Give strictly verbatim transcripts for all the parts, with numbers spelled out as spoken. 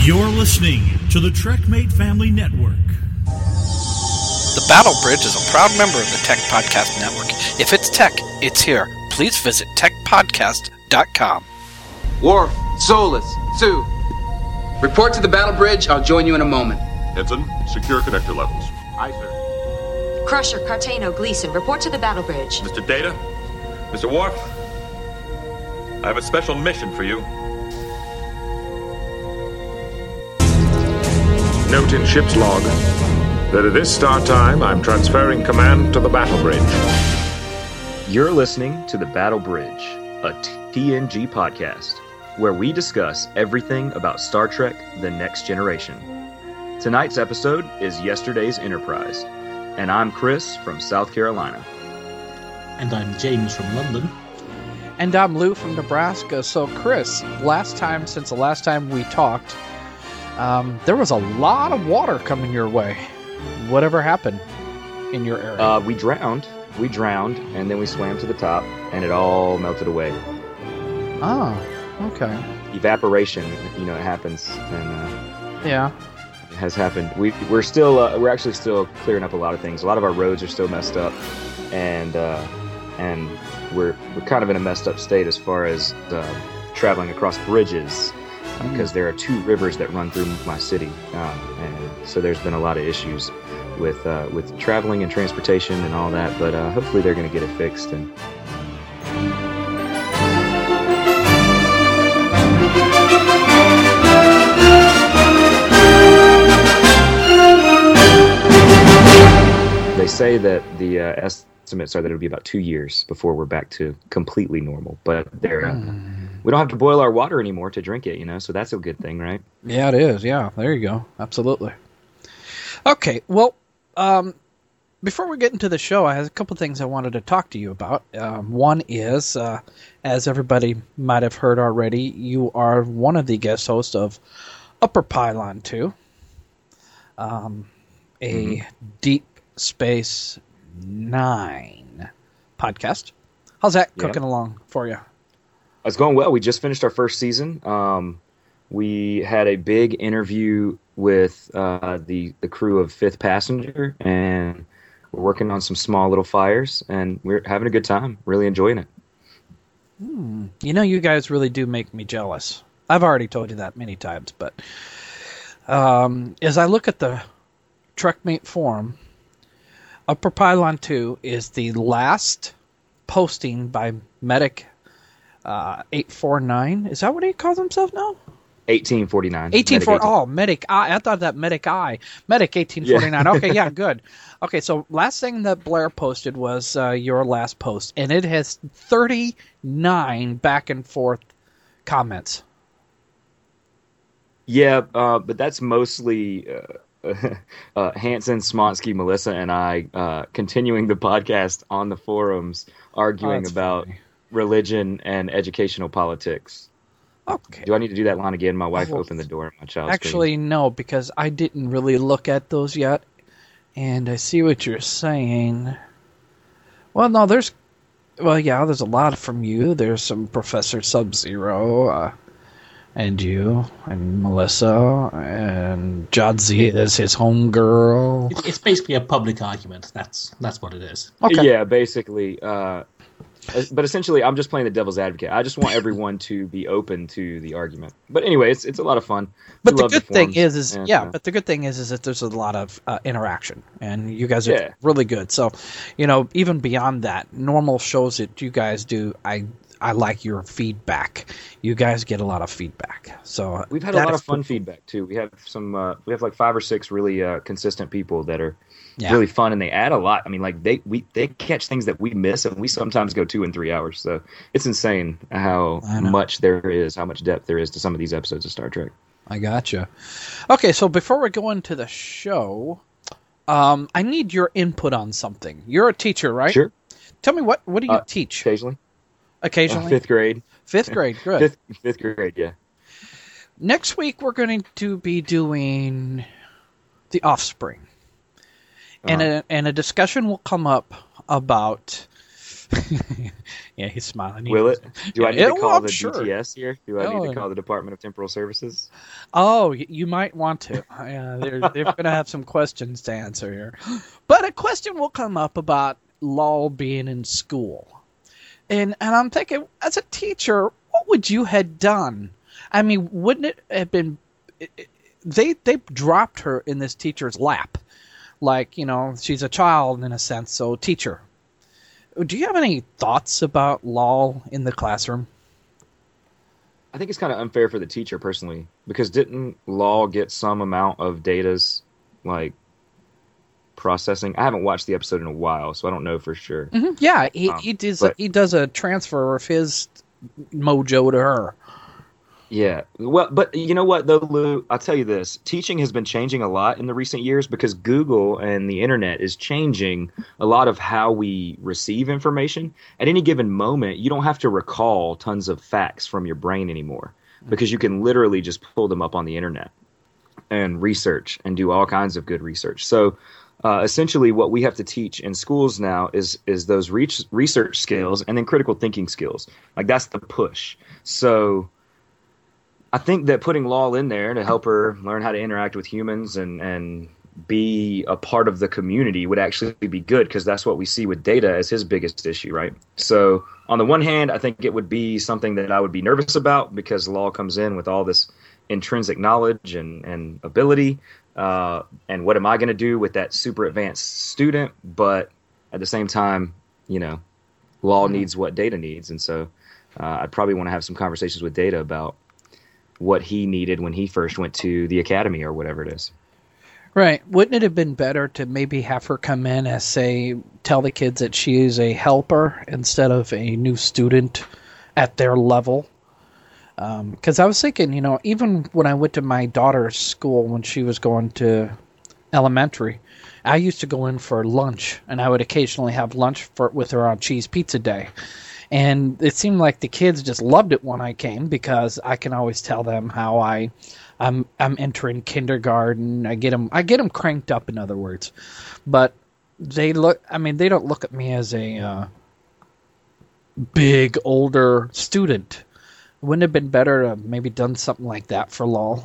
You're listening to the TrekMate Family Network. The Battle Bridge is a proud member of the Tech Podcast Network. If it's tech, it's here. Please visit tech podcast dot com. Worf, Solus, Sue. Report to the Battle Bridge. I'll join you in a moment. Ensign, secure connector levels. Aye, sir. Crusher, Cartano, Gleason, report to the Battle Bridge. Mister Data, Mister Worf, I have a special mission for you. Note in ship's log that at this start time, I'm transferring command to the Battle Bridge. You're listening to The Battle Bridge, a T N G podcast, where we discuss everything about Star Trek The Next Generation. Tonight's episode is Yesterday's Enterprise, and I'm Chris from South Carolina. And I'm James from London. And I'm Lou from Nebraska. So, Chris, last time, since the last time we talked, um, there was a lot of water coming your way. Whatever happened in your area? Uh, we drowned. We drowned, and then we swam to the top, and it all melted away. Oh, okay. Evaporation, you know, it happens, and uh, yeah, it has happened. We we're still uh, we're actually still clearing up a lot of things. A lot of our roads are still messed up, and uh, and we're we're kind of in a messed up state as far as uh, traveling across bridges, because uh, mm. there are two rivers that run through my city, um, and so there's been a lot of issues with uh, with traveling and transportation and all that. But uh, hopefully they're going to get it fixed. And they say that the uh, estimates are that it'll be about two years before we're back to completely normal. But they're, uh, mm. we don't have to boil our water anymore to drink it, you know, so that's a good thing, right? Yeah, it is. Yeah, there you go. Absolutely. Okay, well, um, before we get into the show, I have a couple things I wanted to talk to you about. Um, one is, uh, as everybody might have heard already, you are one of the guest hosts of Upper Pylon two, um, a mm-hmm. Deep Space Nine podcast. How's that yeah. cooking along for you? It's going well. We just finished our first season. Um, we had a big interview with uh, the the crew of Fifth Passenger, and we're working on some small little fires, and we're having a good time. Really enjoying it. Hmm. You know, you guys really do make me jealous. I've already told you that many times, but um, as I look at the TrekMate forum, Upper Pylon two is the last posting by Medic uh, eight forty-nine. Is that what he calls himself now? eighteen forty-nine. eighteen forty. Oh, Medic I. I thought that Medic I. Medic eighteen forty-nine. Yeah. Okay, yeah, good. Okay, so last thing that Blair posted was uh, your last post, and it has thirty-nine back and forth comments. Yeah, uh, but that's mostly uh, uh, Hanson, Smonsky, Melissa, and I uh, continuing the podcast on the forums, arguing oh, about funny. religion and educational politics. Okay. Do I need to do that line again? My wife well, opened the door and my child Actually, screamed. No, because I didn't really look at those yet, and I see what you're saying. Well, no, there's... Well, yeah, there's a lot from you. There's some Professor Sub-Zero, uh, and you, and Melissa, and Jadzia is his homegirl. It's basically a public argument. That's that's what it is. Okay. Yeah, basically... Uh, But essentially, I'm just playing the devil's advocate. I just want everyone to be open to the argument. But anyway, it's it's a lot of fun. But we the good the thing is, is and, yeah. Uh, but the good thing is, is that there's a lot of uh, interaction, and you guys are yeah. really good. So, you know, even beyond that, normal shows that you guys do, I I like your feedback. You guys get a lot of feedback. So we've had a lot of fun cool. feedback too. We have some. Uh, we have like five or six really uh, consistent people that are. Yeah. Really fun, and they add a lot. I mean, like they we they catch things that we miss, and we sometimes go two and three hours. So it's insane how much there is, how much depth there is to some of these episodes of Star Trek. I gotcha. Okay, so before we go into the show, um, I need your input on something. You're a teacher, right? Sure. Tell me what what do you uh, teach? Occasionally. Occasionally. Uh, fifth grade. Fifth grade. Good. fifth, fifth grade. Yeah. Next week we're going to be doing The Offspring. And, uh-huh. a, and a discussion will come up about, Yeah, he's smiling. He Will knows. it? Do I need Yeah, to well, call I'm the sure. D T S here? Do I Oh, need to call the Department of Temporal Services? Oh, y- you might want to. Uh, they're they're going to have some questions to answer here. But a question will come up about Lal being in school. And and I'm thinking, as a teacher, what would you have done? I mean, wouldn't it have been... It, it, they they dropped her in this teacher's lap. Like, you know, she's a child in a sense, so teacher. Do you have any thoughts about Lal in the classroom? I think it's kind of unfair for the teacher personally, because didn't Law get some amount of data's like processing? I haven't watched the episode in a while, so I don't know for sure. Mm-hmm. Yeah, he Um, he does but- he does a transfer of his mojo to her. Yeah. Well, but you know what, though, Lou? I'll tell you this. Teaching has been changing a lot in the recent years because Google and the internet is changing a lot of how we receive information. At any given moment, you don't have to recall tons of facts from your brain anymore because you can literally just pull them up on the internet and research and do all kinds of good research. So uh, essentially what we have to teach in schools now is is those re- research skills and then critical thinking skills. Like that's the push. So I think that putting Lal in there to help her learn how to interact with humans and, and be a part of the community would actually be good because that's what we see with Data as his biggest issue, right? So on the one hand, I think it would be something that I would be nervous about because Lal comes in with all this intrinsic knowledge and, and ability. Uh, and what am I going to do with that super advanced student? But at the same time, you know, Lal mm-hmm. needs what Data needs. And so uh, I'd probably want to have some conversations with Data about what he needed when he first went to the academy or whatever it is. Right. Wouldn't it have been better to maybe have her come in as, say, tell the kids that she is a helper instead of a new student at their level? Because um, I was thinking, you know, even when I went to my daughter's school when she was going to elementary, I used to go in for lunch, and I would occasionally have lunch for, with her on Cheese Pizza Day. And it seemed like the kids just loved it when I came because I can always tell them how I, I'm I'm entering kindergarten. I get them I get them cranked up, in other words. But they look. I mean, they don't look at me as a uh, big older student. Wouldn't it have been better to maybe done something like that for Lal?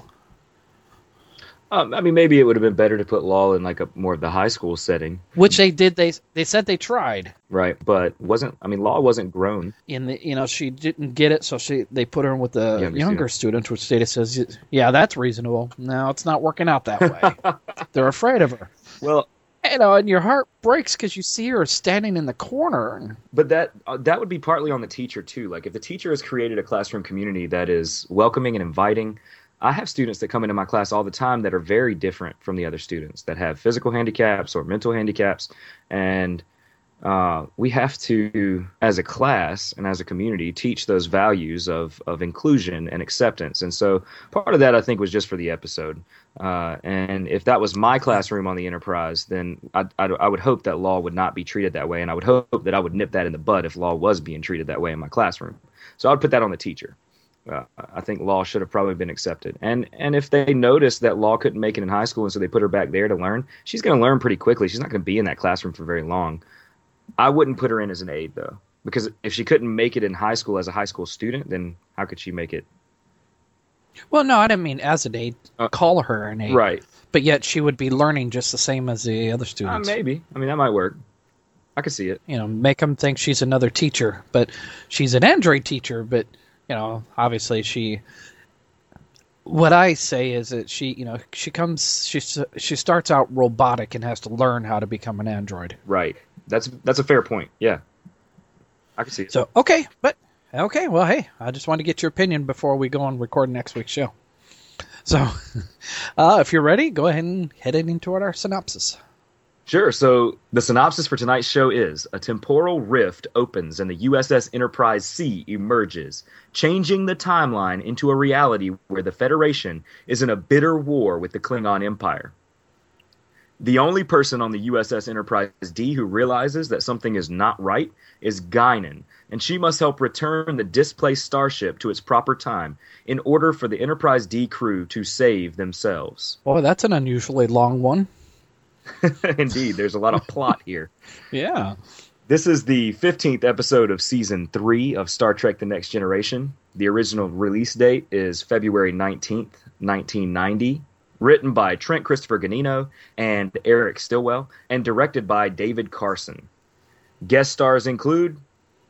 Um, I mean, maybe it would have been better to put Lal in like a more of the high school setting, which they did. They they said they tried, right? But wasn't I mean, Lal wasn't grown. In the you know she didn't get it, so she they put her in with the younger, younger students, which Data says, yeah, that's reasonable. No, it's not working out that way. They're afraid of her. Well, you know, and your heart breaks because you see her standing in the corner. But that uh, that would be partly on the teacher too. Like if the teacher has created a classroom community that is welcoming and inviting. I have students that come into my class all the time that are very different from the other students that have physical handicaps or mental handicaps. And uh, we have to, as a class and as a community, teach those values of, of inclusion and acceptance. And so part of that, I think, was just for the episode. Uh, and if that was my classroom on the Enterprise, then I, I, I would hope that Lal would not be treated that way. And I would hope that I would nip that in the bud if Lal was being treated that way in my classroom. So I would put that on the teacher. Uh, I think Lal should have probably been accepted. And and if they noticed that Lal couldn't make it in high school and so they put her back there to learn, she's going to learn pretty quickly. She's not going to be in that classroom for very long. I wouldn't put her in as an aide, though, because if she couldn't make it in high school as a high school student, then how could she make it? Well, no, I didn't mean as an aide. Uh, call her an aide. Right. But yet she would be learning just the same as the other students. Uh, maybe. I mean, that might work. I could see it. You know, make them think she's another teacher, but she's an Android teacher, but... You know, obviously she. What I say is that she, you know, she comes, she she starts out robotic and has to learn how to become an android. Right. That's that's a fair point. Yeah, I can see it. So okay, but okay, well, hey, I just wanted to get your opinion before we go and record next week's show. So, uh, if you're ready, go ahead and head into our synopsis. Sure. So the synopsis for tonight's show is a temporal rift opens and the U S S Enterprise C emerges, changing the timeline into a reality where the Federation is in a bitter war with the Klingon Empire. The only person on the U S S Enterprise D who realizes that something is not right is Guinan, and she must help return the displaced starship to its proper time in order for the Enterprise D crew to save themselves. Well, that's an unusually long one. Indeed, there's a lot of plot here. Yeah. This is the fifteenth episode of Season three of Star Trek The Next Generation. The original release date is February nineteenth, nineteen ninety. Written by Trent Christopher Ganino and Eric Stillwell, and directed by David Carson. Guest stars include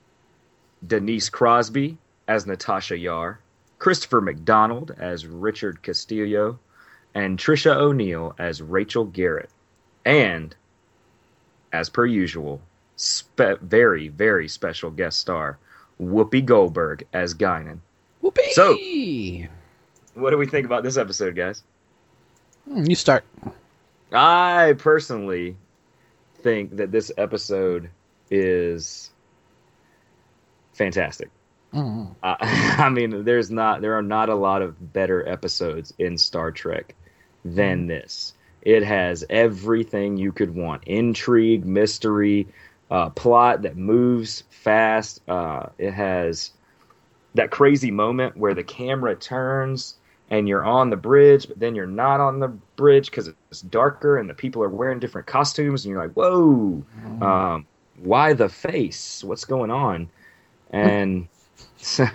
Denise Crosby as Natasha Yar, Christopher McDonald as Richard Castillo, and Trisha O'Neill as Rachel Garrett. And, as per usual, spe- very, very special guest star, Whoopi Goldberg as Guinan. Whoopi! So, what do we think about this episode, guys? You start. I personally think that this episode is fantastic. Mm. Uh, I mean, there's not there are not a lot of better episodes in Star Trek than mm. this. It has everything you could want: intrigue, mystery, uh, plot that moves fast. Uh, it has that crazy moment where the camera turns and you're on the bridge, but then you're not on the bridge because it's darker and the people are wearing different costumes, and you're like, whoa, mm. um, why the face? What's going on? And so,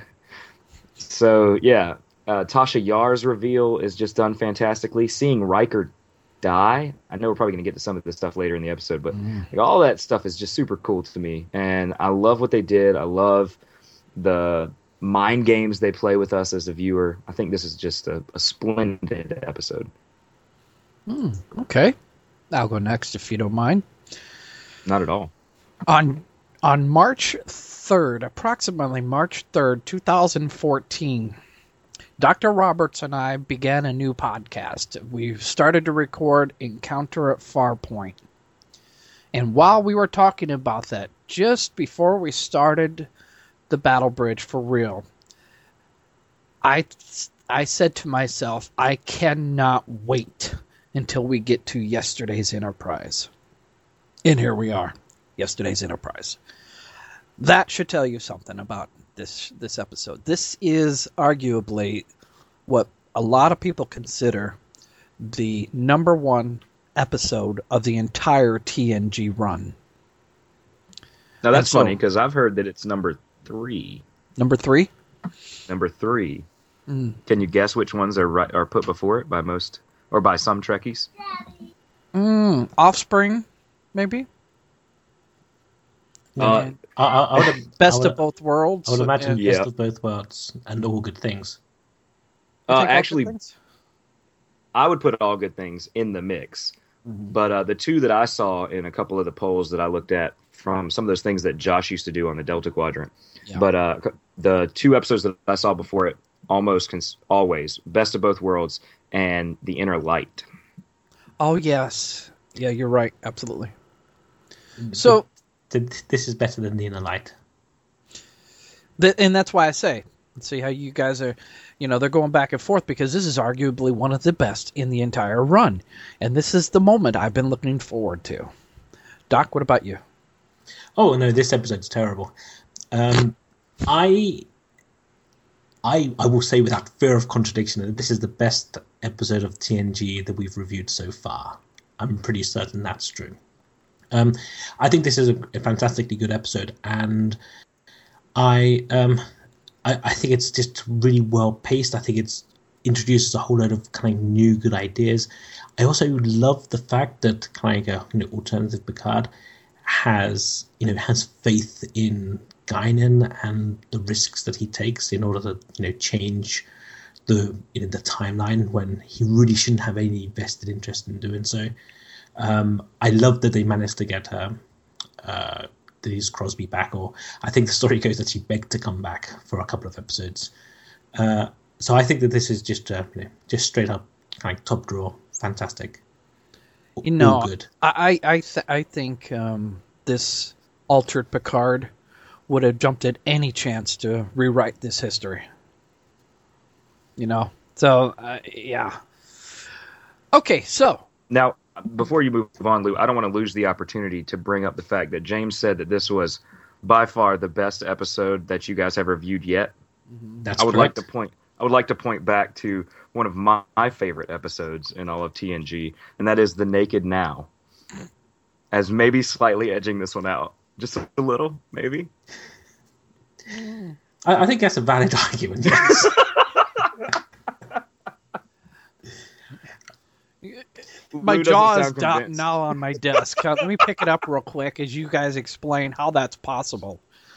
so, yeah, uh, Tasha Yar's reveal is just done fantastically. Seeing Riker die, I know we're probably going to get to some of this stuff later in the episode, but mm. like, all that stuff is just super cool to me, and I love what they did. I love the mind games they play with us as a viewer. I think this is just a, a splendid episode. Mm, okay. I'll go next if you don't mind. Not at all. On on March third, approximately March third, twenty fourteen, Doctor Roberts and I began a new podcast. We started to record Encounter at Farpoint. And while we were talking about that, just before we started the Battle Bridge for real, I I said to myself, I cannot wait until we get to yesterday's Enterprise. And here we are, yesterday's Enterprise. That should tell you something about this this episode. This is arguably what a lot of people consider the number one episode of the entire T N G run. Now that's so, funny because I've heard that it's number three. Number three? Number three. Mm. Can you guess which ones are right, are put before it by most or by some Trekkies? Mm, Offspring, maybe. Uh, I, I, I would, Best I would, of Both Worlds. I would imagine yeah. Best of Both Worlds and All Good Things. Uh, actually, I would put All Good Things in the mix. Mm-hmm. But uh, the two that I saw in a couple of the polls that I looked at from some of those things that Josh used to do on the Delta Quadrant. Yeah. But uh, the two episodes that I saw before it, almost cons- always, Best of Both Worlds and The Inner Light. Oh, yes. Yeah, you're right. Absolutely. So this is better than The Inner Light. Th- and that's why I say, let's see how you guys are, you know, they're going back and forth because this is arguably one of the best in the entire run. And this is the moment I've been looking forward to. Doc, what about you? Oh, no, this episode's terrible. Um, I, I, I will say without fear of contradiction that this is the best episode of T N G that we've reviewed so far. I'm pretty certain that's true. Um, I think this is a, a fantastically good episode, and I, um, I, I think it's just really well paced. I think it's introduces a whole load of kind of new good ideas. I also love the fact that kind of you know alternative Picard has you know has faith in Guinan and the risks that he takes in order to you know change the you know the timeline when he really shouldn't have any vested interest in doing so. Um, I love that they managed to get um, uh, Denise Crosby back, or I think the story goes that she begged to come back for a couple of episodes. Uh, so I think that this is just uh, you know, just straight up kind of top drawer, fantastic. You know, all good. I I th- I think um, this altered Picard would have jumped at any chance to rewrite this history. You know, so uh, yeah. Okay, so now. Before you move on, Lou, I don't want to lose the opportunity to bring up the fact that James said that this was by far the best episode that you guys have reviewed yet. That's I would correct. like to point. I would like to point back to one of my, my favorite episodes in all of T N G, and that is The Naked Now, as maybe slightly edging this one out. Just a little, maybe. I, I think that's a valid argument. Yes. My Lou doesn't jaw is sound down convinced. now on my desk. Uh, Let me pick it up real quick as you guys explain how that's possible.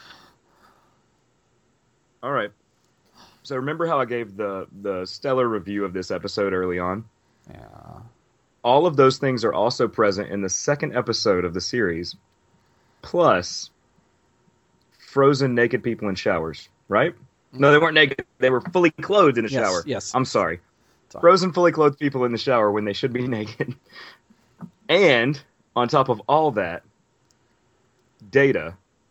All right. So remember how I gave the the stellar review of this episode early on? Yeah. All of those things are also present in the second episode of the series, plus frozen naked people in showers, right? No, they weren't naked. They were fully clothed in a Yes, shower. yes. I'm sorry. Sorry. Frozen, fully clothed people in the shower when they should be naked. And on top of all that, Data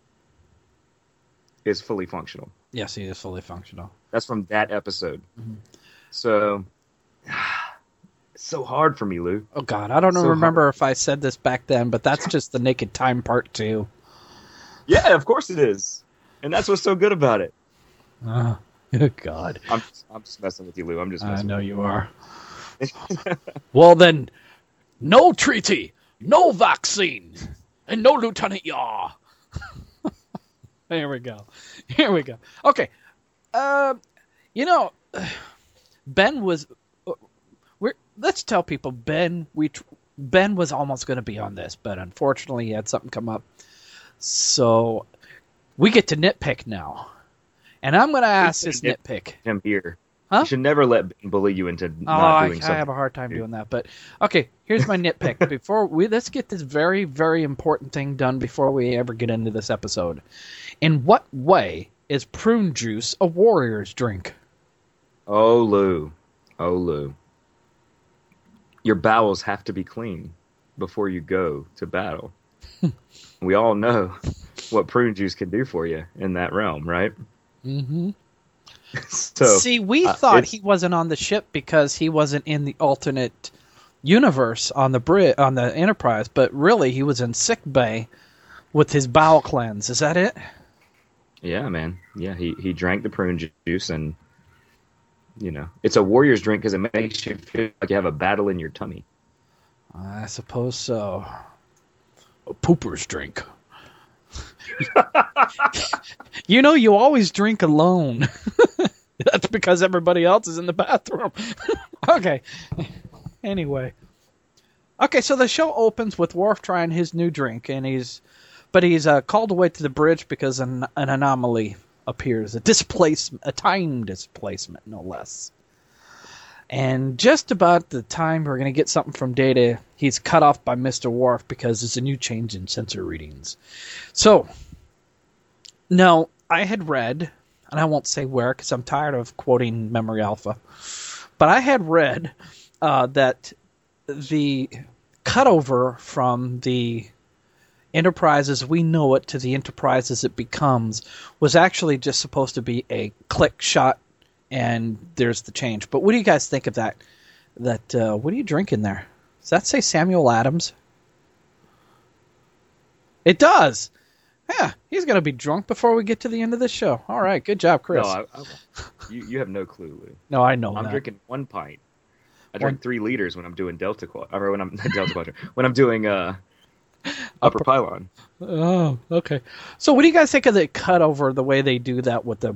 is fully functional. Yes, he is fully functional. That's from that episode. Mm-hmm. So, it's so hard for me, Lou. Oh, God. I don't So remember hard. if I said this back then, but that's just the Naked Time Part two. Yeah, of course it is. And that's what's so good about it. Oh, God. I'm, I'm just messing with you, Lou. I'm just I messing know with you are. Well, then, no treaty, no vaccine, and no Lieutenant Yaw. Here we go. Here we go. Okay. Uh, you know, Ben was. We're, let's tell people Ben. We Ben was almost going to be on this, but unfortunately, he had something come up. So we get to nitpick now, and I'm going to ask this nit- nitpick. him here. Huh? You should never let Ben bully you into Oh, not I, doing I something. have a hard time doing that. But okay, here's my nitpick. Before we let's get this very, very important thing done before we ever get into this episode. In what way is prune juice a warrior's drink? Oh, Lou. Oh, Lou. Your bowels have to be clean before you go to battle. We all know what prune juice can do for you in that realm, right? Mm-hmm. So, See, we uh, thought it's- he wasn't on the ship because he wasn't in the alternate universe on the Brit on the Enterprise, but really he was in sick bay with his bowel cleanse. Is that it? Yeah, man. Yeah, he, he drank the prune ju- juice, and, you know, it's a warrior's drink because it makes you feel like you have a battle in your tummy. I suppose so. A pooper's drink. You know, you always drink alone. That's because everybody else is in the bathroom. Okay. Anyway. Okay, so the show opens with Worf trying his new drink, and he's, but he's uh, called away to the bridge because an, an anomaly appears, a displacement, a time displacement, no less. And just about the time we're going to get something from Data, he's cut off by Mister Worf because there's a new change in sensor readings. So, now, I had read, and I won't say where because I'm tired of quoting Memory Alpha, but I had read uh, that the cutover from the Enterprise as we know it to the Enterprise as it becomes was actually just supposed to be a click shot, and there's the change. But what do you guys think of that? That uh, what are you drinking there? Does that say Samuel Adams? It does. Yeah, he's going to be drunk before we get to the end of this show. All right, good job, Chris. No, I, I, you, you have no clue, Lou. No, I know I'm that. drinking one pint. I One- drink three liters when I'm doing Delta Quad, or when I'm not Delta Quadrant, when I'm doing uh, Upper Pylon. Oh, okay. So what do you guys think of the cutover, the way they do that with the...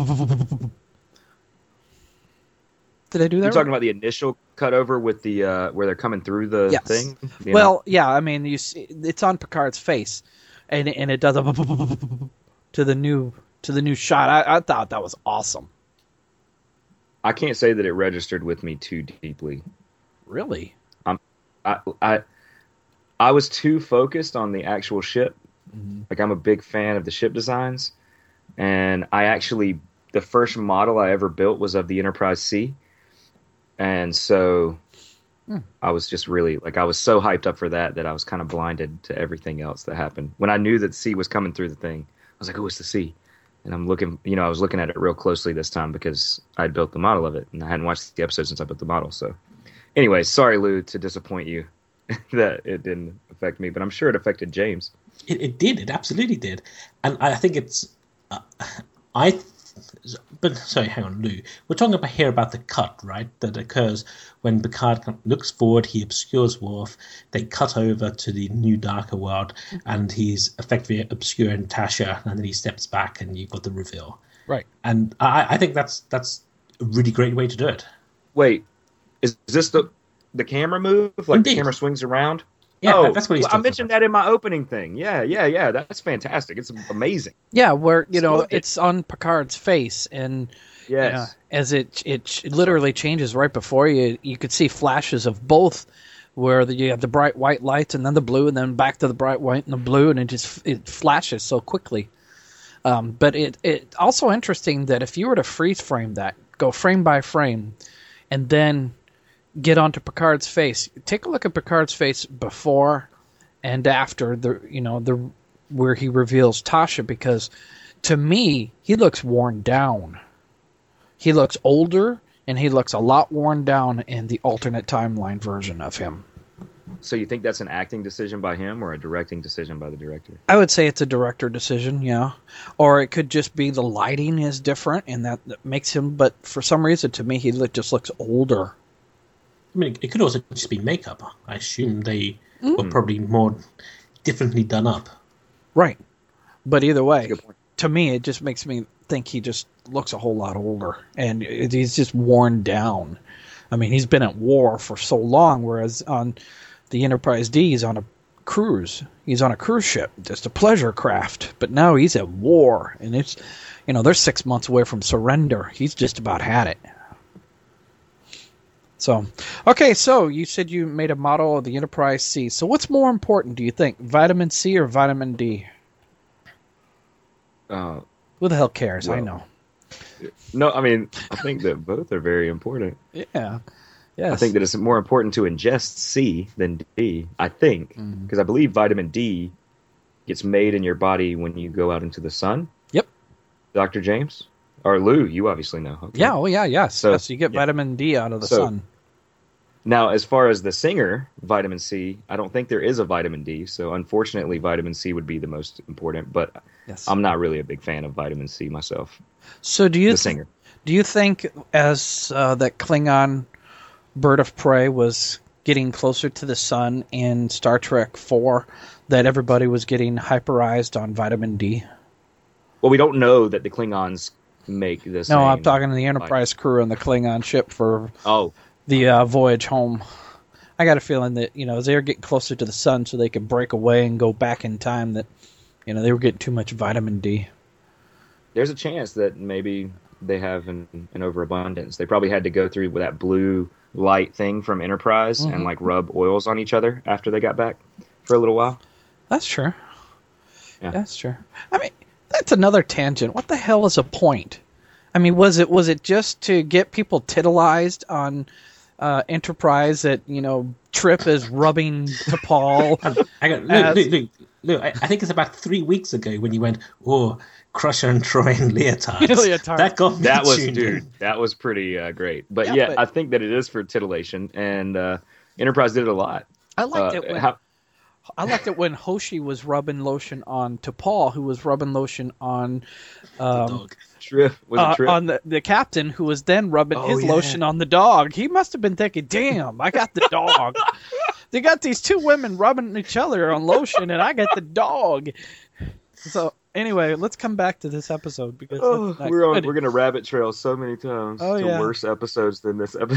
Did I do that You're right? talking about the initial cutover with the uh, where they're coming through the Yes. thing. You know? Well, yeah, I mean, you see, it's on Picard's face, and and it does a to the new to the new shot. I, I thought that was awesome. I can't say that it registered with me too deeply. Really? I I I was too focused on the actual ship. Mm-hmm. Like, I'm a big fan of the ship designs, and I actually the first model I ever built was of the Enterprise C, and so Hmm. I was just really like I was so hyped up for that that I was kind of blinded to everything else that happened. When I knew that C was coming through the thing, I was like, "Oh, it's the C." And I'm looking, you know, I was looking at it real closely this time because I'd built the model of it, and I hadn't watched the episode since I built the model. So, anyway, sorry, Lou, to disappoint you that it didn't affect me, but I'm sure it affected James. It, it did. It absolutely did. And I think it's. Uh, I but sorry, hang on, Lou. We're talking about here about the cut, right? That occurs when Picard looks forward, he obscures Worf. They cut over to the new darker world, and he's effectively obscuring Tasha, and then he steps back, and you've got the reveal. Right. And I, I think that's that's a really great way to do it. Wait, is this the the camera move? Like Indeed. the camera swings around? Yeah, oh, that's what he's I talking mentioned about. that in my opening thing. Yeah, yeah, yeah. That's fantastic. It's amazing. Yeah, where you know Look at- it's on Picard's face, and you Yes. know, as it it ch- literally changes right before you, you could see flashes of both, where the, you have the bright white lights and then the blue, and then back to the bright white and the blue, and it just it flashes so quickly. Um, but it it also interesting that if you were to freeze frame that, go frame by frame, and then get onto Picard's face. Take a look at Picard's face before and after the you know the where he reveals Tasha, because to me he looks worn down. He looks older, and he looks a lot worn down in the alternate timeline version of him. So you think that's an acting decision by him or a directing decision by the director? I would say it's a director decision, yeah. Or it could just be the lighting is different, and that, that makes him. But for some reason, to me, he look, just looks older. I mean, it could also just be makeup. I assume they Mm. were probably more differently done up. Right. But either way, Good point. to me, it just makes me think he just looks a whole lot older, and it, he's just worn down. I mean, he's been at war for so long, whereas on the Enterprise D, he's on a cruise. He's on a cruise ship, just a pleasure craft. But now he's at war, and it's, you know, they're six months away from surrender. He's just about had it. So, okay, so you said you made a model of the Enterprise C. So what's more important, do you think, vitamin C or vitamin D? Uh, Who the hell cares? I Well, know. no, I mean, I think that both are very important. Yeah. Yes. I think that it's more important to ingest C than D, I think, because Mm-hmm. I believe vitamin D gets made in your body when you go out into the sun. Yep. Doctor James? Or Lou, you obviously know. Okay. Yeah, oh yeah, yes. So- yes, you get yeah. vitamin D out of the So- sun. Now, as far as the singer, vitamin C, I don't think there is a vitamin D, so unfortunately vitamin C would be the most important, but Yes. I'm not really a big fan of vitamin C myself. So do you The th- singer. do you think as uh, that Klingon bird of prey was getting closer to the sun in Star Trek four that everybody was getting hyperized on vitamin D? Well, we don't know that the Klingons make this. No, I'm talking to the Enterprise crew on the Klingon ship for Oh, the uh, voyage home. I got a feeling that, you know, as they were getting closer to the sun so they could break away and go back in time, that, you know, they were getting too much vitamin D. there's a chance that maybe they have an, an overabundance. They probably had to go through with that blue light thing from Enterprise Mm-hmm. and like rub oils on each other after they got back for a little while. That's true. Yeah. That's true. I mean, that's another tangent. What the hell is a point? I mean, was it was it just to get people titillized on uh, Enterprise that, you know, Trip is rubbing to Paul? I got, look, As- look, look, look, I, I think it's about three weeks ago when you went, oh, Crusher and Troy and leotards. Leotards. That got me That was, tuned dude, in. that was pretty uh, great. But Yeah, yeah, but- I think that it is for titillation, and uh, Enterprise did it a lot. I liked Uh, it when how- I liked it when Hoshi was rubbing lotion on T'Pol, who was rubbing lotion on um, Dog. Trip was uh, it Trip? on the, the captain, who was then rubbing Oh, his yeah. lotion on the dog. He must have been thinking, "Damn, I got the dog." They got these two women rubbing each other on lotion, and I got the dog. So anyway, let's come back to this episode because Oh, that's not we're on. good. We're gonna rabbit trail so many times Oh, to yeah. worse episodes than this episode.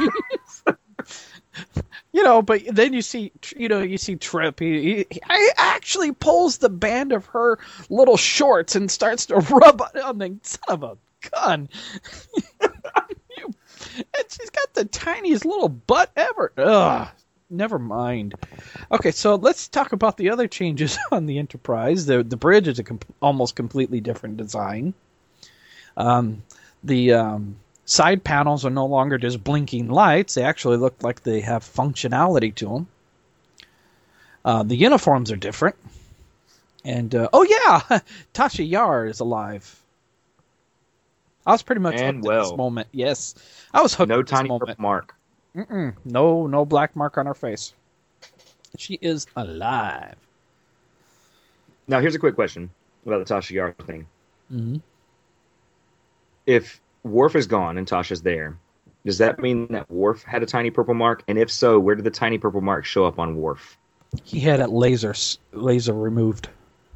You know, but then you see, you know, you see Trip. He, he, he actually pulls the band of her little shorts and starts to rub on the son of a gun. You- and she's got the tiniest little butt ever. Ugh. Never mind. Okay, so let's talk about the other changes on the Enterprise. The the bridge is a com- almost completely different design. Um, the um, side panels are no longer just blinking lights. They actually look like they have functionality to them. Uh, the uniforms are different. And, uh, oh yeah, Tasha Yar is alive. I was pretty much And hooked at well. this moment. Yes, I was hooked No at this tiny moment. purple mark. Mm-mm. No, no black mark on her face. She is alive. Now, here's a quick question about the Tasha Yar thing. Mm-hmm. if Worf is gone and Tasha's there, does that mean that Worf had a tiny purple mark? And if so, where did the tiny purple mark show up on Worf? He had it laser laser removed.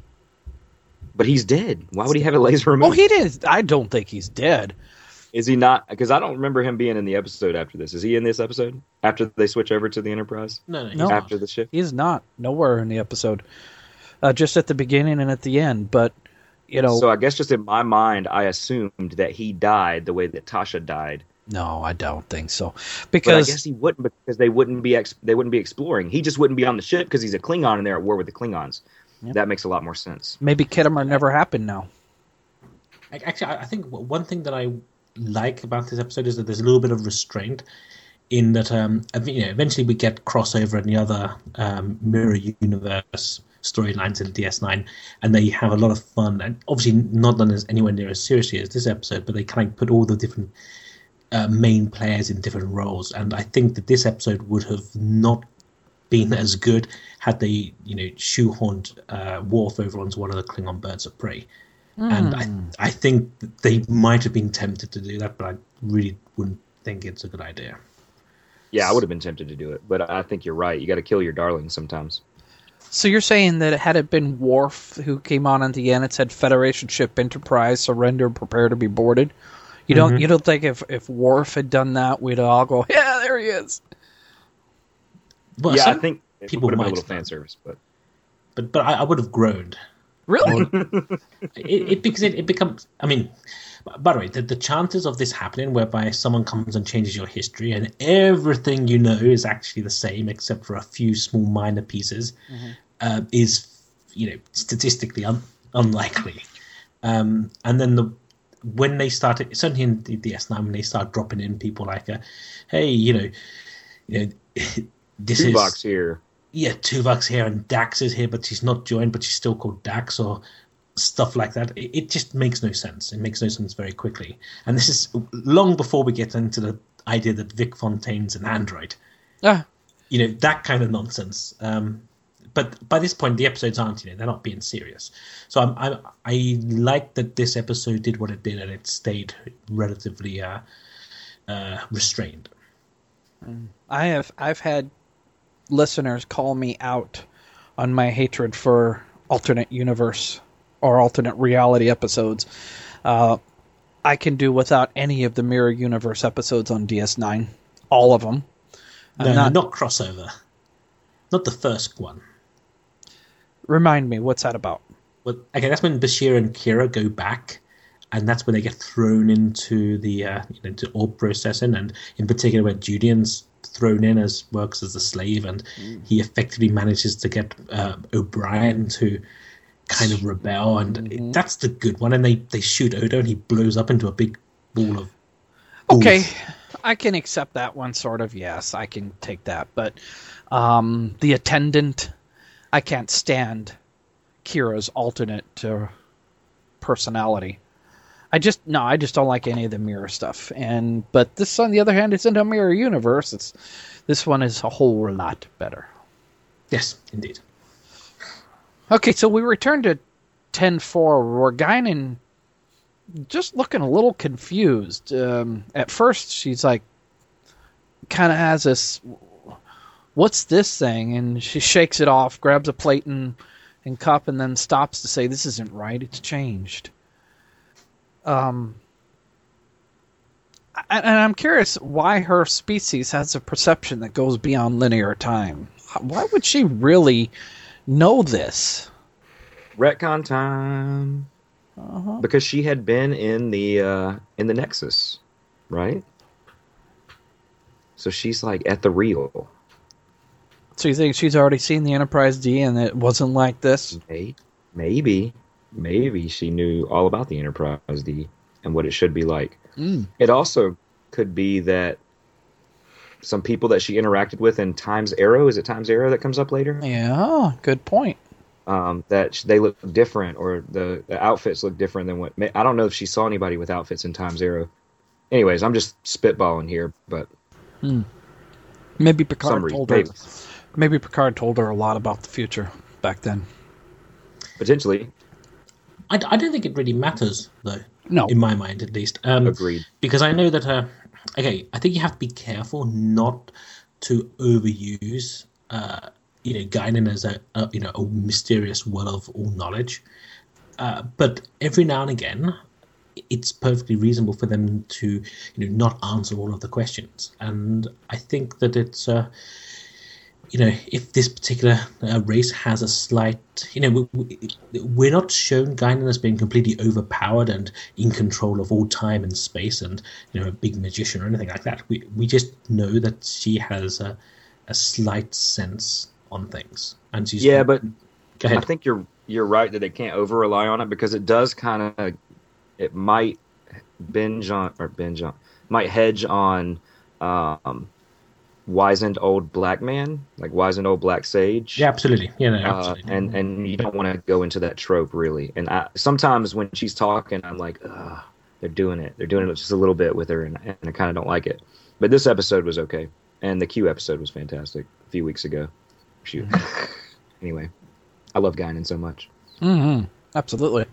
But he's dead. Why would he have a laser removed? Oh, he did. I don't think he's dead. Is he not? Because I don't remember him being in the episode after this. Is he in this episode? After they switch over to the Enterprise? No, no, he's No. not. After the shift? He's not. Nowhere in the episode. Uh, just at the beginning and at the end. But, you know... So I guess just in my mind, I assumed that he died the way that Tasha died. No, I don't think so. But I Because... guess he wouldn't, because they wouldn't be ex- they wouldn't be exploring. He just wouldn't be on the ship because he's a Klingon and they're at war with the Klingons. Yep. That makes a lot more sense. Maybe Khitomer never happened now. Actually, I I think one thing that I like about this episode is that there's a little bit of restraint in that, um, you know, eventually we get crossover in the other um, mirror universe storylines in D S nine, and they have a lot of fun, and obviously not done as anywhere near as seriously as this episode, but they kind of put all the different uh, main players in different roles, and I think that this episode would have not been as good had they, you know, shoehorned uh, Worf over onto one of the Klingon birds of prey. Mm. And I, I think that they might have been tempted to do that, but I really wouldn't think it's a good idea. Yeah, I would have been tempted to do it, but I think you're right. You got to kill your darlings sometimes. So you're saying that had it been Worf who came on at the end, it said Federation ship Enterprise surrender, prepare to be boarded. You don't, Mhm. you don't think if if Worf had done that, we'd all go, yeah, there he is. Well, yeah, I some think it people would have been a might little have. fan service, but But but I, I would have groaned. Really? it, it because it, it becomes. I mean, by the way, the, the chances of this happening, whereby someone comes and changes your history, and everything you know is actually the same except for a few small minor pieces, Mm-hmm. uh, is, you know, statistically un- unlikely. Um, and then the when they started, certainly in the D S nine, when they start dropping in people like, uh, hey, you know, you know, this is Tuvok's here. yeah, Tuvok's here and Dax is here, but she's not joined, but she's still called Dax, or stuff like that. It, it just makes no sense. It makes no sense very quickly. And this is long before we get into the idea that Vic Fontaine's an android. Ah, You know, that kind of nonsense. Um, but by this point, the episodes aren't, you know, they're not being serious. So I'm, I'm, I like that this episode did what it did, and it stayed relatively uh, uh, restrained. I have I've had listeners call me out on my hatred for alternate universe or alternate reality episodes. Uh, I can do without any of the Mirror Universe episodes on D S nine. All of them. No, I'm not, not, not crossover. Not the first one. remind me, what's that about? Well, okay, that's when Bashir and Kira go back, and that's when they get thrown into the uh, you know, to orb processing, and in particular when Julian's thrown in as works as a slave, and mm. he effectively manages to get uh, O'Brien to kind of rebel, and mm-hmm. that's the good one. And they, they shoot Odo, and he blows up into a big ball of. Okay, oof. I can accept that one, sort of. Yes, I can take that, but um, the attendant, I can't stand Kira's alternate uh, personality. I just no, I just don't like any of the mirror stuff. And but this, on the other hand, it's in a mirror universe. It's this one is a whole lot better. Yes, indeed. Okay, so we return to ten four, where Guinan just looking a little confused. Um, at first, she's like, kind of has this, what's this thing? And she shakes it off, grabs a plate and, and cup, and then stops to say, this isn't right, it's changed. Um, and I'm curious why her species has a perception that goes beyond linear time. Why would she really know this? Retcon time. Uh-huh. Because she had been in the uh, in the Nexus, right? So she's like at the real. So you think she's already seen the Enterprise D and it wasn't like this? Maybe, maybe, maybe she knew all about the Enterprise D and what it should be like. Mm. It also could be that some people that she interacted with in Time's Arrow, is it Time's Arrow that comes up later? Yeah, good point. Um, that they look different, or the, the outfits look different than what... I don't know if she saw anybody with outfits in Time's Arrow. Anyways, I'm just spitballing here, but... Hmm. Maybe Picard Some reason, told her... maybe. Maybe Picard told her a lot about the future back then. Potentially. I, I don't think it really matters, though. No. In my mind, at least. Um, Agreed. Because I know that, uh, okay, I think you have to be careful not to overuse, uh, you know, Guinan as a, a, you know, a mysterious well of all knowledge. Uh, but every now and again, it's perfectly reasonable for them to, you know, not answer all of the questions. And I think that it's, uh, you know, if this particular uh, race has a slight, you know, we, we, we're not shown Guinan as being completely overpowered and in control of all time and space and, you know, a big magician or anything like that. We we just know that she has a, a slight sense on things. And she's Yeah, but Go ahead. I think you're you're right that they can't over rely on it, because it does kind of, it might binge on or binge on might hedge on um, wizened old black man, like wizened old black sage. Yeah, absolutely. Yeah, no, Uh, absolutely. and and you don't want to go into that trope really. And I, sometimes when she's talking, I'm like, ugh, they're doing it. They're doing it just a little bit with her, and, and I kind of don't like it. But this episode was okay, and the Q episode was fantastic a few weeks ago. Shoot. Anyway, I love Guinan so much. Mm-hmm. Absolutely.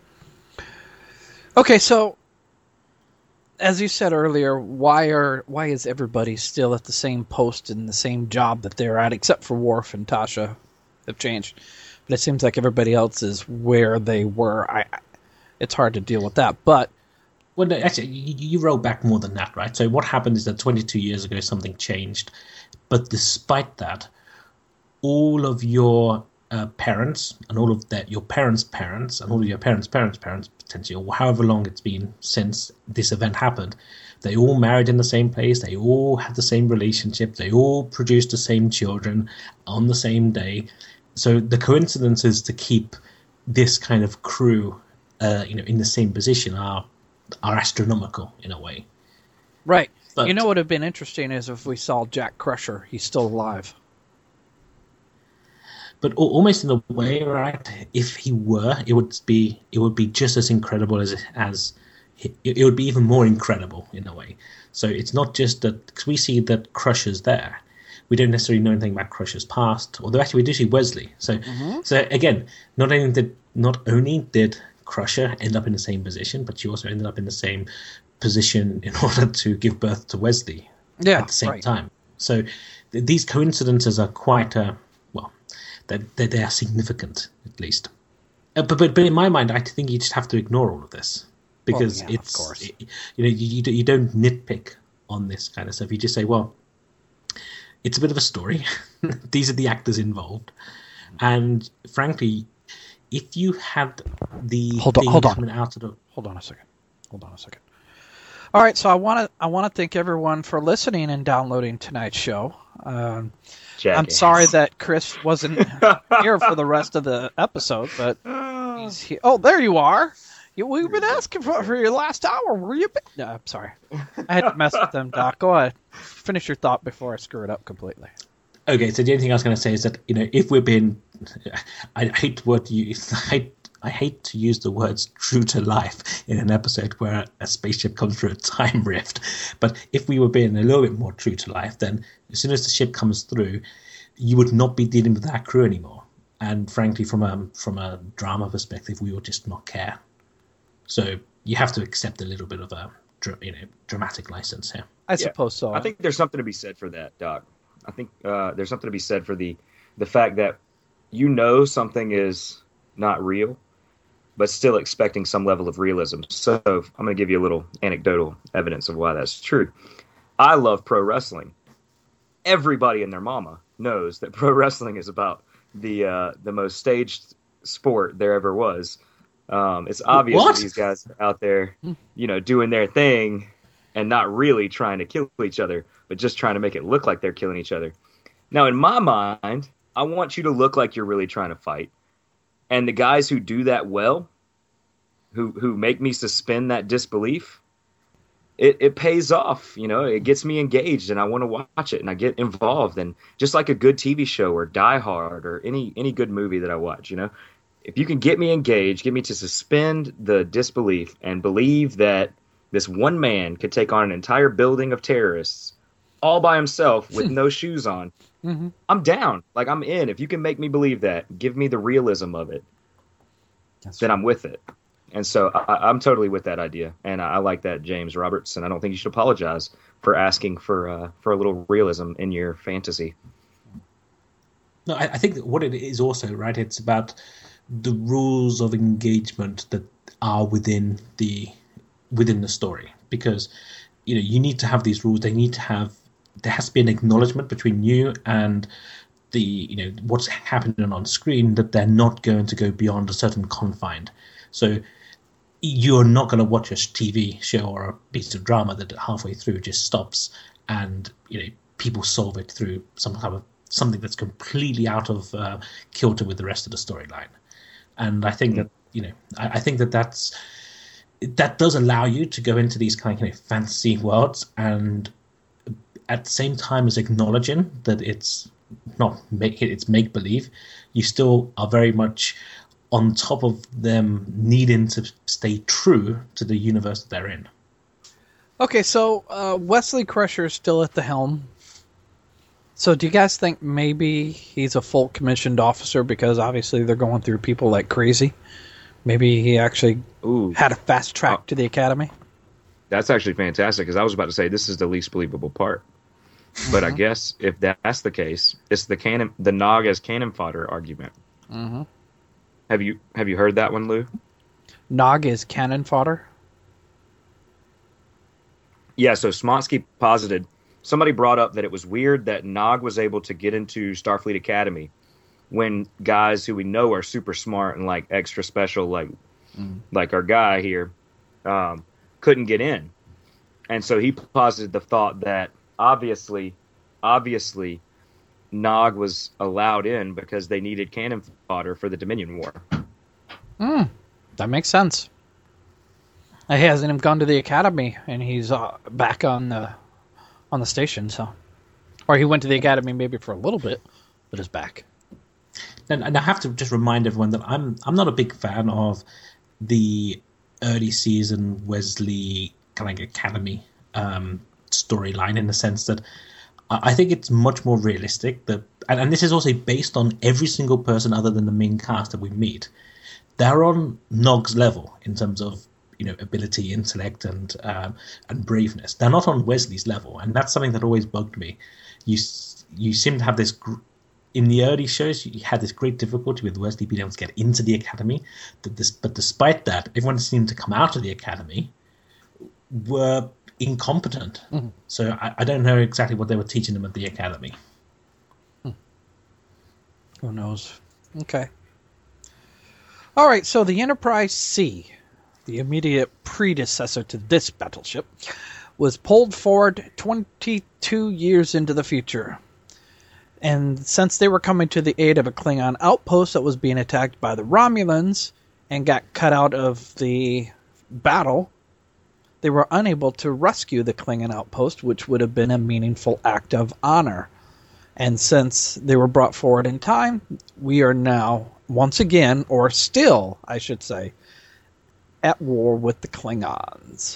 Okay, so as you said earlier, why are why is everybody still at the same post in the same job that they're at, except for Worf and Tasha have changed? But it seems like everybody else is where they were. I, it's hard to deal with that, but Well, no, actually, you, you roll back more than that, right? So what happened is that twenty-two years ago, something changed. But despite that, all of your uh, parents and all of that, your parents' parents and all of your parents' parents' parents, potentially, or however long it's been since this event happened, they all married in the same place. They all had the same relationship. They all produced the same children on the same day. So the coincidences to keep this kind of crew, uh, you know, in the same position are are astronomical in a way. right. But- you know what would have been interesting is if we saw Jack Crusher. He's still alive. But al- almost in a way, right? If he were, it would be it would be just as incredible as as it, it would be even more incredible in a way. So it's not just that, because we see that Crusher's there. We don't necessarily know anything about Crusher's past, although actually we do see Wesley. So so again, not only did not only did Crusher end up in the same position, but she also ended up in the same position in order to give birth to Wesley Yeah, at the same right. time. So th- these coincidences are quite, uh, well, they they they are significant at least. Uh, but but but in my mind, I think you just have to ignore all of this because yeah, of it's course. it- you know you you don't- you don't nitpick on this kind of stuff. You just say, well, it's a bit of a story. These are the actors involved, and frankly, if you had the Hold on, thing hold on. coming out of the Hold on a second. Hold on a second. All right, so I want to I want to thank everyone for listening and downloading tonight's show. Um, I'm Jackass. sorry that Chris wasn't here for the rest of the episode, but he's here. Oh, there you are. You, we've been asking for, for your last hour. Where you been? No, I'm sorry. I had to mess with them, Doc. Go ahead. Finish your thought before I screw it up completely. Okay, so the only thing I was going to say is that, you know, if we're being, I hate what you, I, I hate to use the words true to life in an episode where a spaceship comes through a time rift, but if we were being a little bit more true to life, then as soon as the ship comes through, you would not be dealing with that crew anymore. And frankly, from a from a drama perspective, we would just not care. So you have to accept a little bit of a, you know, dramatic license here. I Yeah. suppose so. I think there's something to be said for that, Doc. I think uh, there's something to be said for the the fact that you know something is not real, but still expecting some level of realism. So I'm going to give you a little anecdotal evidence of why that's true. I love pro wrestling. Everybody and their mama knows that pro wrestling is about the uh, the most staged sport there ever was. Um, it's obvious What? that these guys are out there, you know, doing their thing and not really trying to kill each other, but just trying to make it look like they're killing each other. Now, in my mind, I want you to look like you're really trying to fight. And the guys who do that well, who who make me suspend that disbelief, it, it pays off. You know, it gets me engaged and I want to watch it and I get involved. And just like a good T V show or Die Hard or any any good movie that I watch, you know, if you can get me engaged, get me to suspend the disbelief and believe that this one man could take on an entire building of terrorists all by himself with no shoes on, Mm-hmm. I'm down. Like, I'm in. If you can make me believe that, give me the realism of it, That's then I'm with it. And so I, I'm totally with that idea, and I, I like that, James Roberts. And I don't think you should apologize for asking for uh, for a little realism in your fantasy. No, I, I think that what it is also, right, it's about the rules of engagement that are within the within the story. Because, you know, you need to have these rules. They need to have, there has to be an acknowledgement between you and the, you know, what's happening on screen, that they're not going to go beyond a certain confine. So you're not going to watch a T V show or a piece of drama that halfway through just stops and, you know, people solve it through some kind of something that's completely out of uh, kilter with the rest of the storyline. And I think that, you know, I, I think that that's, that does allow you to go into these kind of, you know, fantasy worlds, and at the same time as acknowledging that it's not make it's make believe, you still are very much on top of them needing to stay true to the universe that they're in. Okay, so uh, Wesley Crusher is still at the helm. So do you guys think maybe he's a full commissioned officer, because obviously they're going through people like crazy? Maybe he actually Ooh. had a fast track Oh. to the academy? That's actually fantastic, because I was about to say this is the least believable part. But I guess if that's the case, it's the cannon, the Nog as cannon fodder argument. Mm-hmm. Have you have you heard that one, Lou? Nog is cannon fodder? Yeah, so Smonsky posited, somebody brought up that it was weird that Nog was able to get into Starfleet Academy when guys who we know are super smart and like extra special, like mm. like our guy here, um, couldn't get in. And so he posited the thought that obviously, obviously, Nog was allowed in because they needed cannon fodder for the Dominion War. Hmm, that makes sense. He hasn't even gone to the academy, and he's uh, back on the on the station. So, or he went to the academy maybe for a little bit, but is back. And, and I have to just remind everyone that I'm I'm not a big fan of the early season Wesley kind of academy um, storyline, in the sense that I think it's much more realistic. That and, and this is also based on every single person other than the main cast that we meet. They're on Nog's level in terms of, you know, ability, intellect, and um, and braveness. They're not on Wesley's level, and that's something that always bugged me. You you seem to have this gr- in the early shows. You had this great difficulty with Wesley being able to get into the academy. That this, but despite that, everyone seemed to come out of the academy were incompetent. Mm-hmm. So I, I don't know exactly what they were teaching them at the academy. Hmm. Who knows? Okay. All right. So the Enterprise C, the immediate predecessor to this battleship, was pulled forward twenty-two years into the future. And since they were coming to the aid of a Klingon outpost that was being attacked by the Romulans and got cut out of the battle, they were unable to rescue the Klingon outpost, which would have been a meaningful act of honor. And since they were brought forward in time, we are now, once again, or still, I should say, at war with the Klingons.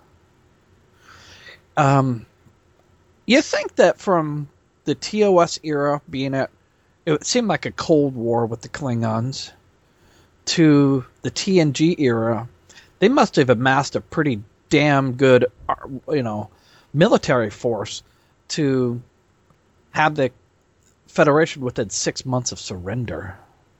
Um, you think that from the T O S era being at, it seemed like a Cold War with the Klingons, to the T N G era, they must have amassed a pretty damn good, you know, military force to have the Federation within six months of surrender.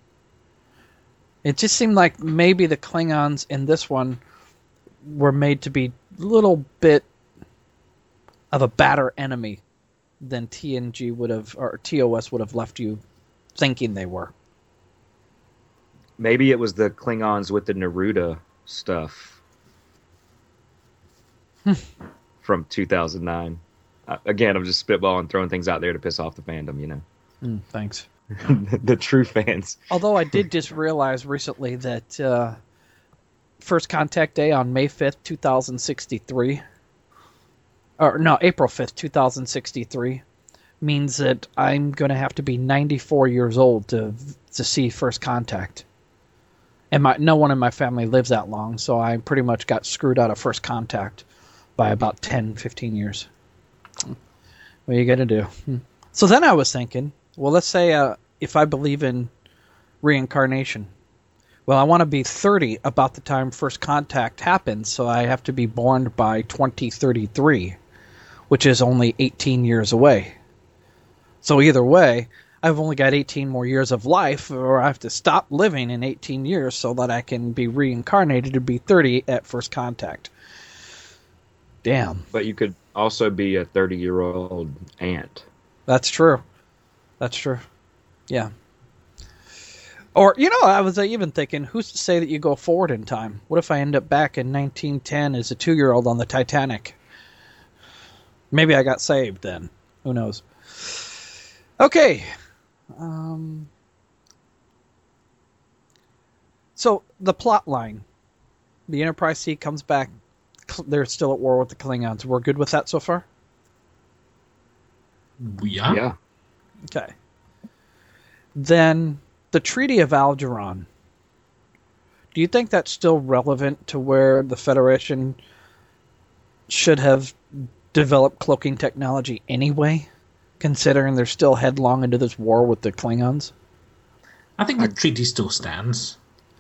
It just seemed like maybe the Klingons in this one were made to be a little bit of a badder enemy than T N G would have, or T O S would have left you thinking they were. Maybe it was the Klingons with the Neruda stuff from two thousand nine. Uh, again, I'm just spitballing, throwing things out there to piss off the fandom, you know. Mm, thanks. the, the true fans. Although I did just realize recently that uh, First Contact Day on May fifth, twenty sixty-three, or no, April fifth, twenty sixty-three, means that I'm going to have to be ninety-four years old to to see First Contact. And my no one in my family lives that long, so I pretty much got screwed out of First Contact by about ten, fifteen years. What are you going to do? So then I was thinking, well, let's say uh, if I believe in reincarnation, Well, I want to be thirty about the time first contact happens, so I have to be born by twenty thirty-three, which is only eighteen years away. So either way, I've only got eighteen more years of life, or I have to stop living in eighteen years so that I can be reincarnated to be thirty at first contact. Damn. But you could also be a thirty-year-old aunt. That's true. That's true. Yeah. Or, you know, I was even thinking, who's to say that you go forward in time? What if I end up back in nineteen ten as a two-year-old on the Titanic? Maybe I got saved then. Who knows? Okay. Um, so, the plot line. The Enterprise C comes back. They're still at war with the Klingons. We're good with that so far? Yeah. Yeah. Okay. Then the Treaty of Algernon. Do you think that's still relevant to where the Federation should have developed cloaking technology anyway, considering they're still headlong into this war with the Klingons? I think the treaty still stands.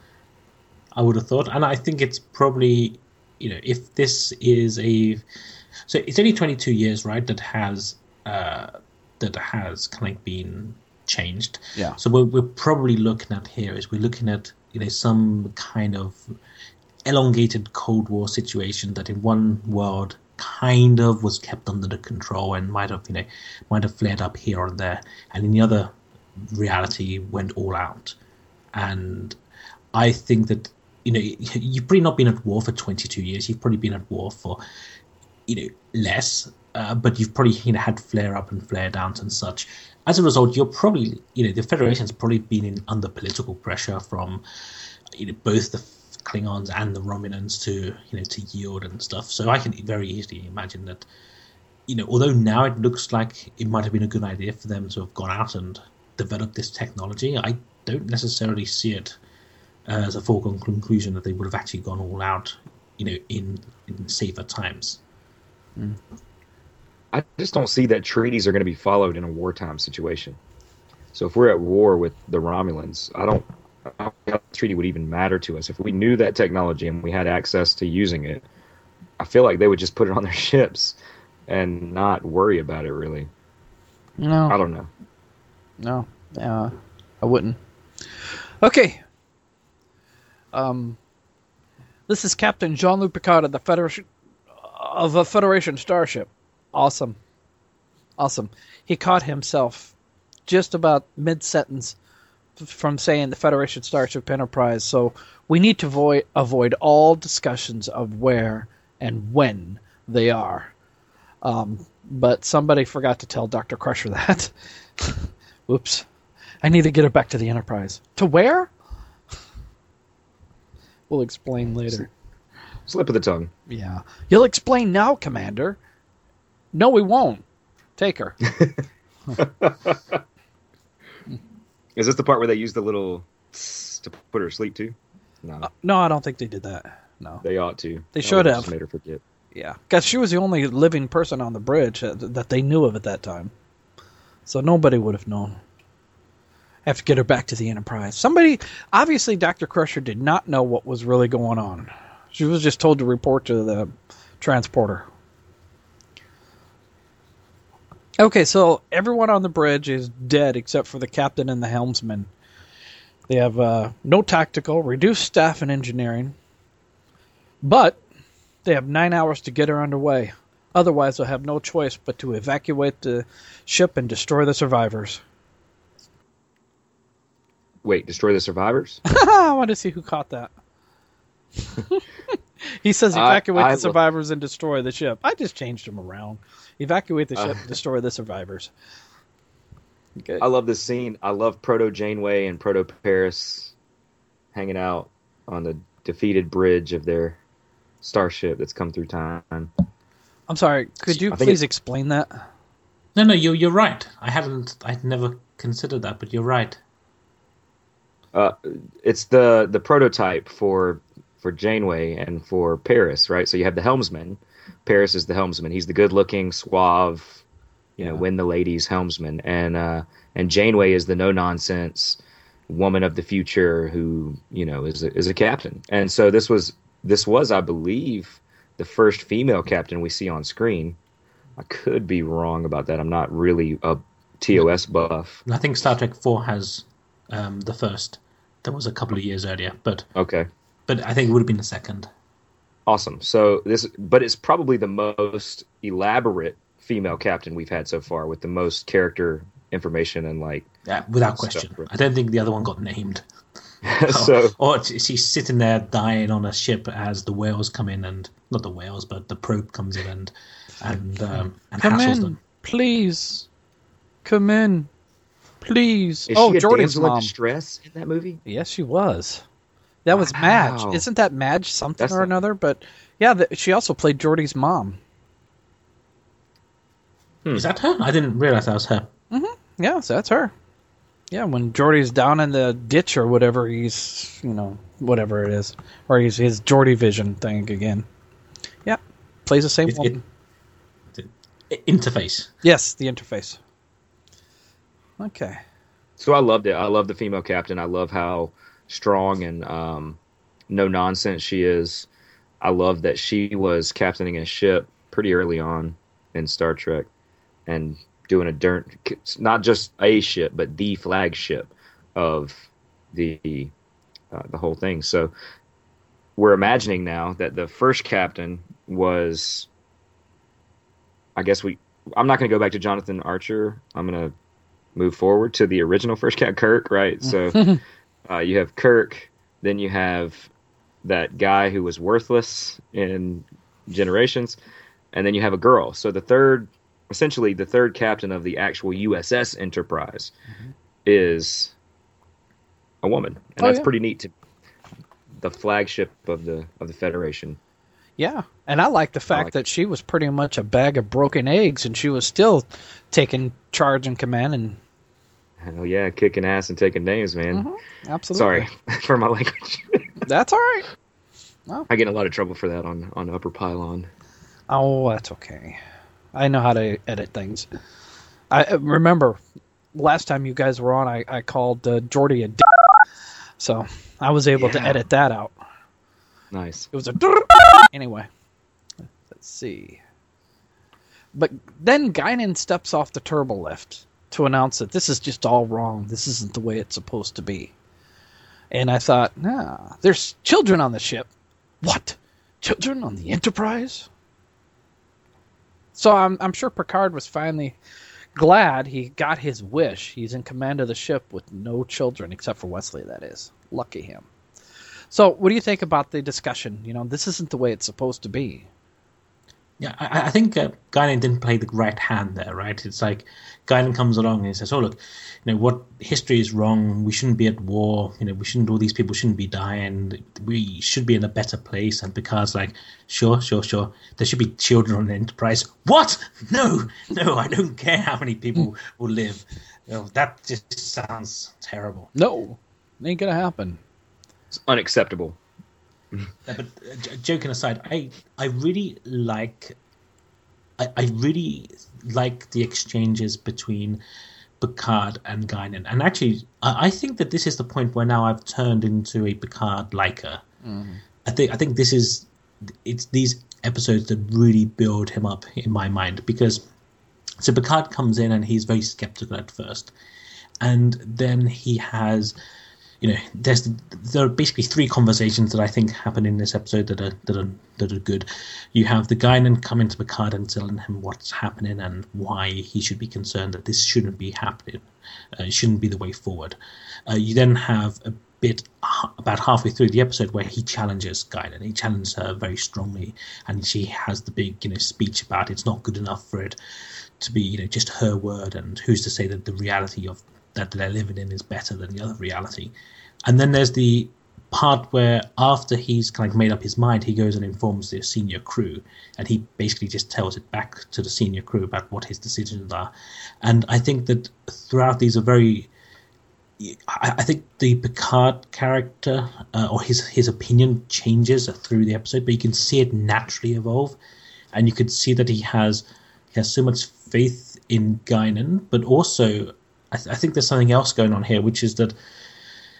I would have thought. And I think it's probably, you know, if this is a... So it's only twenty-two years, right, that has uh, that has kind of been changed. Yeah. So what we're probably looking at here is we're looking at, you know, some kind of elongated Cold War situation that in one world kind of was kept under the control and might have, you know, might have flared up here or there, and in the other reality went all out. And I think that, you know, you've probably not been at war for twenty-two years. You've probably been at war for, you know, less, uh, but you've probably, you know, had flare up and flare downs and such. As a result, you're probably, you know, the Federation's probably been in under political pressure from, you know, both the Klingons and the Romulans to, you know, to yield and stuff. So I can very easily imagine that, you know, although now it looks like it might have been a good idea for them to have gone out and developed this technology, I don't necessarily see it as a foregone conclusion that they would have actually gone all out, you know, in, in safer times. Mm. I just don't see that treaties are going to be followed in a wartime situation. So if we're at war with the Romulans, I don't, I don't know how the treaty would even matter to us. If we knew that technology and we had access to using it, I feel like they would just put it on their ships and not worry about it, really. No. I don't know. No. Uh, I wouldn't. Okay. Um, this is Captain Jean-Luc Picard of the Federation of a Federation starship. Awesome. Awesome. He caught himself just about mid-sentence from saying the Federation Starship Enterprise, so we need to avoid, avoid all discussions of where and when they are. Um, but somebody forgot to tell Doctor Crusher that. Whoops. I need to get her back to the Enterprise. To where? We'll explain later. Slip of the tongue. Yeah. You'll explain now, Commander. No, we won't. Take her. Is this the part where they use the little to put her to sleep too? No. Uh, no, I don't think they did that. No. They ought to. They That should would've have. just made her forget. Yeah. Because she was the only living person on the bridge that, that they knew of at that time. So nobody would have known. Have to get her back to the Enterprise. Somebody, obviously Doctor Crusher did not know what was really going on. She was just told to report to the transporter. Okay, so everyone on the bridge is dead except for the captain and the helmsman. They have uh, no tactical, reduced staff and engineering. But they have nine hours to get her underway. Otherwise, they'll have no choice but to evacuate the ship and destroy the survivors. Wait, destroy the survivors? I want to see who caught that. He says evacuate I, I the survivors and destroy the ship. I just changed them around. Evacuate the ship, uh, destroy the survivors. Okay. I love this scene. I love Proto Janeway and Proto Paris hanging out on the defeated bridge of their starship that's come through time. I'm sorry. Could you please explain that? No, no, you're you're right. I hadn't. I'd never considered that, but you're right. Uh, it's the the prototype for for Janeway and for Paris, right? So you have the helmsman. Paris is the helmsman. He's the good-looking, suave, you know, Yeah. win the ladies helmsman, and uh, and Janeway is the no-nonsense, woman of the future who, you know, is a, is a captain. And so this was this was, I believe, the first female captain we see on screen. I could be wrong about that. I'm not really a T O S buff. I think Star Trek four has um, the first. That was a couple of years earlier, but okay. But I think it would have been the second. Awesome. So this, but it's probably the most elaborate female captain we've had so far, with the most character information and like. Yeah, without question. I don't think the other one got named. so, or, or she's sitting there dying on a ship as the whales come in, and not the whales, but the probe comes in and and um, and come hassles in, them. Please, come in, please. Is oh, she a Jordy's damsel in mom. distress in that movie? Yes, she was. That was Wow. Madge. Isn't that Madge something That's or the- another? But yeah, the, she also played Jordy's mom. Hmm. Is that her? I didn't realize that was her. Mm-hmm. Yeah, so that's her. Yeah, when Jordy's down in the ditch or whatever, he's, you know, whatever it is. Or he's his Jordy vision thing again. Yeah, plays the same It- woman. it- it- interface. Yes, the interface. Okay. So I loved it. I love the female captain. I love how strong and um, no nonsense she is. I love that she was captaining a ship pretty early on in Star Trek and doing a dirt, not just a ship, but the flagship of the uh, the whole thing. So we're imagining now that the first captain was, I guess we, I'm not going to go back to Jonathan Archer. I'm going to move forward to the original first captain, Kirk, right? So uh, you have Kirk, then you have that guy who was worthless in Generations, and then you have a girl. So the third, essentially the third captain of the actual U S S Enterprise mm-hmm. is a woman, and oh, that's yeah. pretty neat. To the flagship of the of the Federation. Yeah, and I like the fact like that she was pretty much a bag of broken eggs, and she was still taking charge and command. And hell yeah, kicking ass and taking names, man. Mm-hmm. Absolutely. Sorry for my language. That's all right. Well, I get in a lot of trouble for that on, on Upper Pylon. Oh, that's okay. I know how to edit things. I remember last time you guys were on, I, I called uh, Jordy a d***, so I was able Yeah. to edit that out. Nice. It was a d***. Anyway, let's see. But then Guinan steps off the turbo lift to announce that this is just all wrong. This isn't the way it's supposed to be. And I thought, nah, there's children on the ship. What? Children on the Enterprise? So I'm I'm sure Picard was finally glad he got his wish. He's in command of the ship with no children, except for Wesley, that is. Lucky him. So what do you think about the discussion? You know, this isn't the way it's supposed to be. Yeah, I, I think uh, Guinan didn't play the right hand there, right? It's like Guinan comes along and he says, "Oh look, you know what? History is wrong. We shouldn't be at war. You know, we shouldn't. All these people shouldn't be dying. We should be in a better place." And Picard's like, "Sure, sure, sure. There should be children on the Enterprise." What? No, no, I don't care how many people will live. You know, that just sounds terrible. No, it ain't gonna happen. It's unacceptable. Yeah, but uh, j- joking aside, I I really like I, I really like the exchanges between Picard and Guinan, and actually I, I think that this is the point where now I've turned into a Picard liker. Mm. I think I think this is it's these episodes that really build him up in my mind, because so Picard comes in and he's very skeptical at first, and then he has. You know, there's there are basically three conversations that I think happen in this episode that are that are that are good. You have the Guinan coming to Picard and telling him what's happening and why he should be concerned that this shouldn't be happening. Uh, it shouldn't be the way forward. Uh, you then have a bit about halfway through the episode where he challenges Guinan. He challenges her very strongly, and she has the big you know speech about it's not good enough for it to be you know just her word, and who's to say that the reality of that they're living in is better than the other reality. And then there's the part where after he's kind of made up his mind, he goes and informs the senior crew, and he basically just tells it back to the senior crew about what his decisions are. And I think that throughout these are very I, I think the Picard character uh, or his his opinion changes through the episode, but you can see it naturally evolve, and you could see that he has he has so much faith in Guinan, but also I, th- I think there's something else going on here, which is that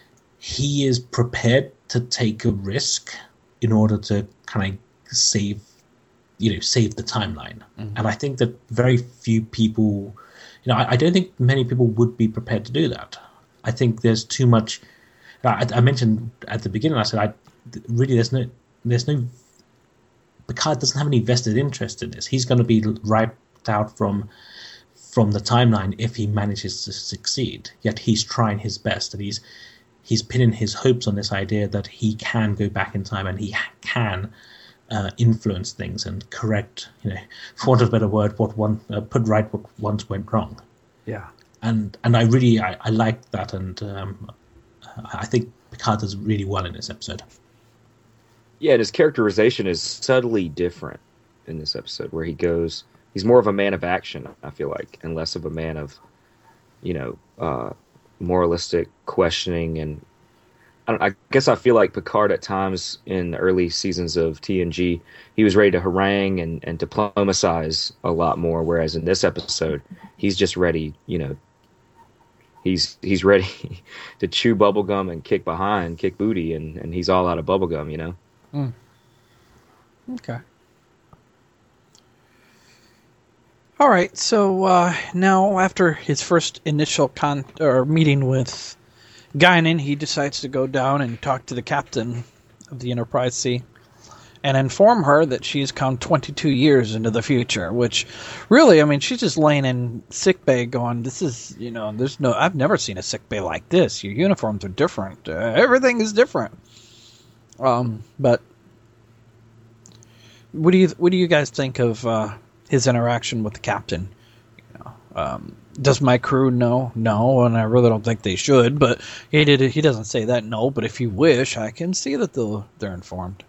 he is prepared to take a risk in order to kind of save, you know, save the timeline. Mm-hmm. And I think that very few people, you know, I, I don't think many people would be prepared to do that. I think there's too much. I, I mentioned at the beginning, I said, I really there's no, there's no. Picard doesn't have any vested interest in this. He's going to be wiped out from from the timeline if he manages to succeed. Yet he's trying his best, and he's he's pinning his hopes on this idea that he can go back in time and he can uh, influence things and correct, you know, for want of a better word, what one uh, put right what once went wrong. Yeah, and and I really I, I like that, and um, I think Picard does really well in this episode. Yeah, and his characterization is subtly different in this episode, where he goes, he's more of a man of action, I feel like, and less of a man of, you know, uh, moralistic questioning. And I, don't, I guess I feel like Picard at times in the early seasons of T N G, he was ready to harangue and, and diplomatize a lot more, whereas in this episode, he's just ready, you know, he's he's ready to chew bubblegum and kick behind, kick booty, and, and he's all out of bubblegum, you know? Mm. Okay. All right. So uh, now, after his first initial con or meeting with Guinan, he decides to go down and talk to the captain of the Enterprise C and inform her that she's come twenty-two years into the future. Which, really, I mean, she's just laying in sickbay, going, "This is, you know, there's no. I've never seen a sickbay like this. Your uniforms are different. Uh, everything is different." Um, but what do you what do you guys think of uh, his interaction with the captain? You know, um, does my crew know? No, and I really don't think they should. But he did. He doesn't say that. No, but if you wish, I can see that they'll they're informed.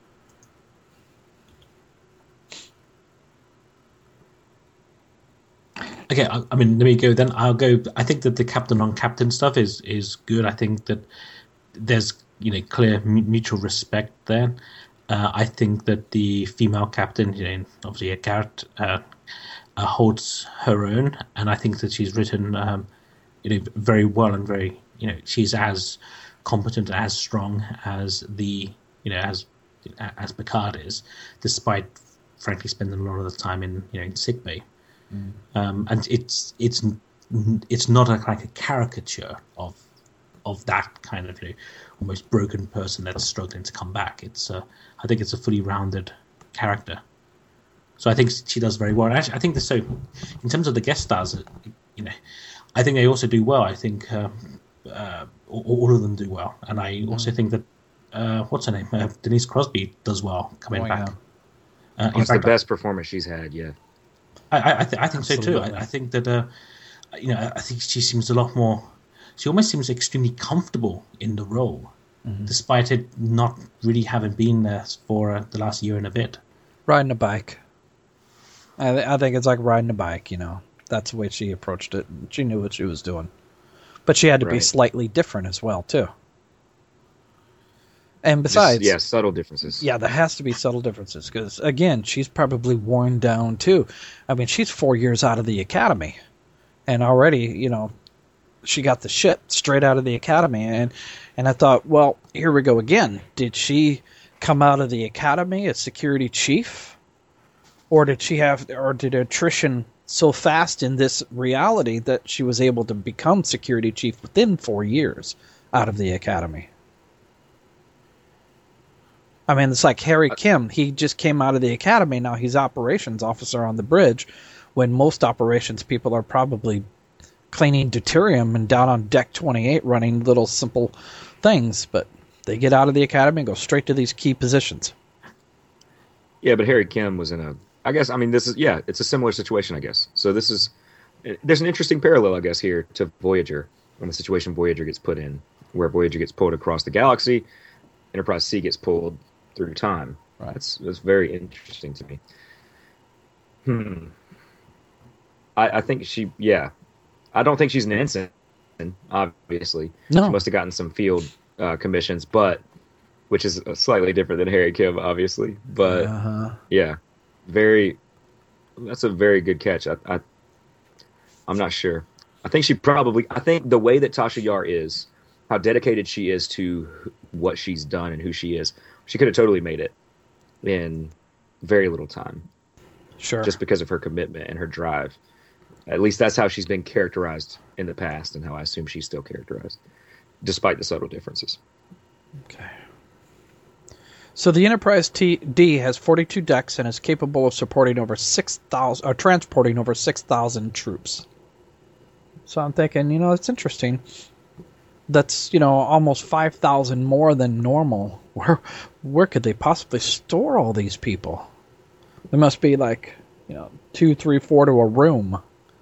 Okay, I, I mean, let me go then. I'll go. I think that the captain on captain stuff is is good. I think that there's, you know, clear mutual respect there. Uh, I think that the female captain, you know, obviously a Garrett, uh, uh, holds her own, and I think that she's written, um, you know, very well and very, you know, she's as competent, as strong as the, you know, as as Picard is, despite frankly spending a lot of the time in, you know, in sickbay. Mm. Um, and it's it's it's not a, like a caricature of of that kind of, you know, almost broken person that's struggling to come back. It's uh, I think it's a fully rounded character. So I think she does very well. And actually, I think so. In terms of the guest stars, you know, I think they also do well. I think uh, uh, all, all of them do well, and I also think that uh, what's her name, uh, Denise Crosby, does well coming oh, back. Yeah. Uh, It's the best performance she's had. Yeah, I I, I, th- I think Absolutely. so too. I, I think that uh, you know, I think she seems a lot more. She almost seems extremely comfortable in the role, mm-hmm. despite it not really having been there for uh, the last year and a bit. Riding a bike. I, th- I think it's like riding a bike, you know. That's the way she approached it. She knew what she was doing. But she had to right. be slightly different as well, too. And besides... Just, yeah, subtle differences. Yeah, there has to be subtle differences. Because, again, she's probably worn down, too. I mean, she's four years out of the academy. And already, you know... she got the shit straight out of the academy, and and I thought, well, here we go again. Did she come out of the academy as security chief, or did she have, or did attrition so fast in this reality that she was able to become security chief within four years out of the academy? I mean, it's like Harry Kim. He just came out of the academy. Now he's operations officer on the bridge, when most operations people are probably cleaning deuterium and down on deck twenty-eight running little simple things, but they get out of the academy and go straight to these key positions. Yeah, but Harry Kim was in a, I guess, I mean, this is, yeah, it's a similar situation, I guess. So this is, there's an interesting parallel, I guess, here to Voyager, and the situation Voyager gets put in, where Voyager gets pulled across the galaxy, Enterprise C gets pulled through time. Right. That's, that's very interesting to me. Hmm. I, I think she, yeah, I don't think she's an ensign, obviously. No. She must have gotten some field uh, commissions, but which is slightly different than Harry Kim, obviously. But uh-huh. yeah, very. That's a very good catch. I, I, I'm not sure. I think she probably. I think the way that Tasha Yar is, how dedicated she is to what she's done and who she is. She could have totally made it in very little time. Sure. Just because of her commitment and her drive. At least that's how she's been characterized in the past, and how I assume she's still characterized, despite the subtle differences. Okay. So the Enterprise T- D has forty-two decks and is capable of supporting over six thousand, or transporting over six thousand troops. So I'm thinking, you know, it's interesting. That's, you know, almost five thousand more than normal. Where, where could they possibly store all these people? There must be like, you know, two, three, four to a room.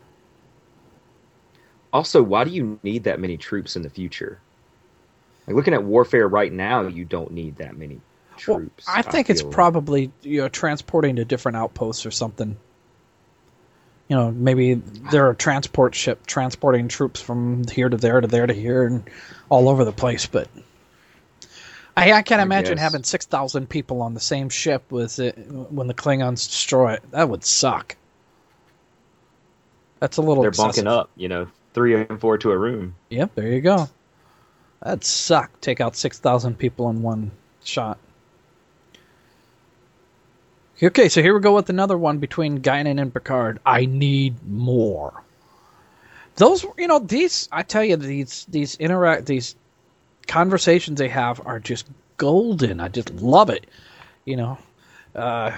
Also, why do you need that many troops in the future? Like, looking at warfare right now, you don't need that many troops. Well, I think I it's feel. probably, you know, transporting to different outposts or something. You know, maybe they're a transport ship transporting troops from here to there to there to here and all over the place. But I, I can't I imagine guess. having six thousand people on the same ship with it when the Klingons destroy it. That would suck. That's a little They're excessive. bunking up, you know, three and four to a room. Yep, there you go. That'd suck. Take out six thousand people in one shot. Okay, so here we go with another one between Guinan and Picard. I need more. Those, you know, these, I tell you, these these interact, these conversations they have are just golden. I just love it. You know, uh,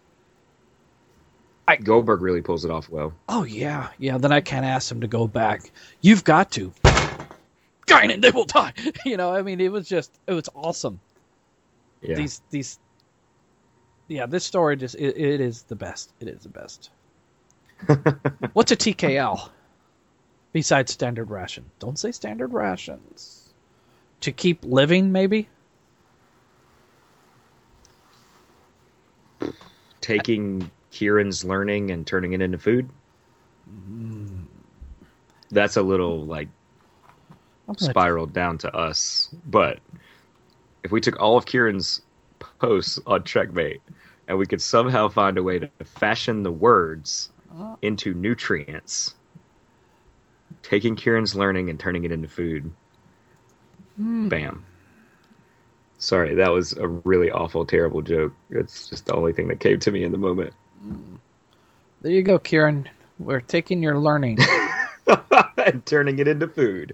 I Goldberg really pulls it off well. Oh yeah, yeah. Then I can't ask him to go back. You've got to. Guinan, they will die. You know, I mean, it was just, it was awesome. Yeah. These these. Yeah, this story just, it, it is the best. It is the best. What's a T K L? Besides standard ration. Don't say standard rations. To keep living, maybe? Taking Kieran's learning and turning it into food? That's a little, like, I'm gonna- spiraled down to us. But if we took all of Kieran's posts on Checkmate and we could somehow find a way to fashion the words into nutrients, taking Kieran's learning and turning it into food, bam. Sorry, that was a really awful, terrible joke. It's just the only thing that came to me in the moment. There you go, Kieran. We're taking your learning. And turning it into food.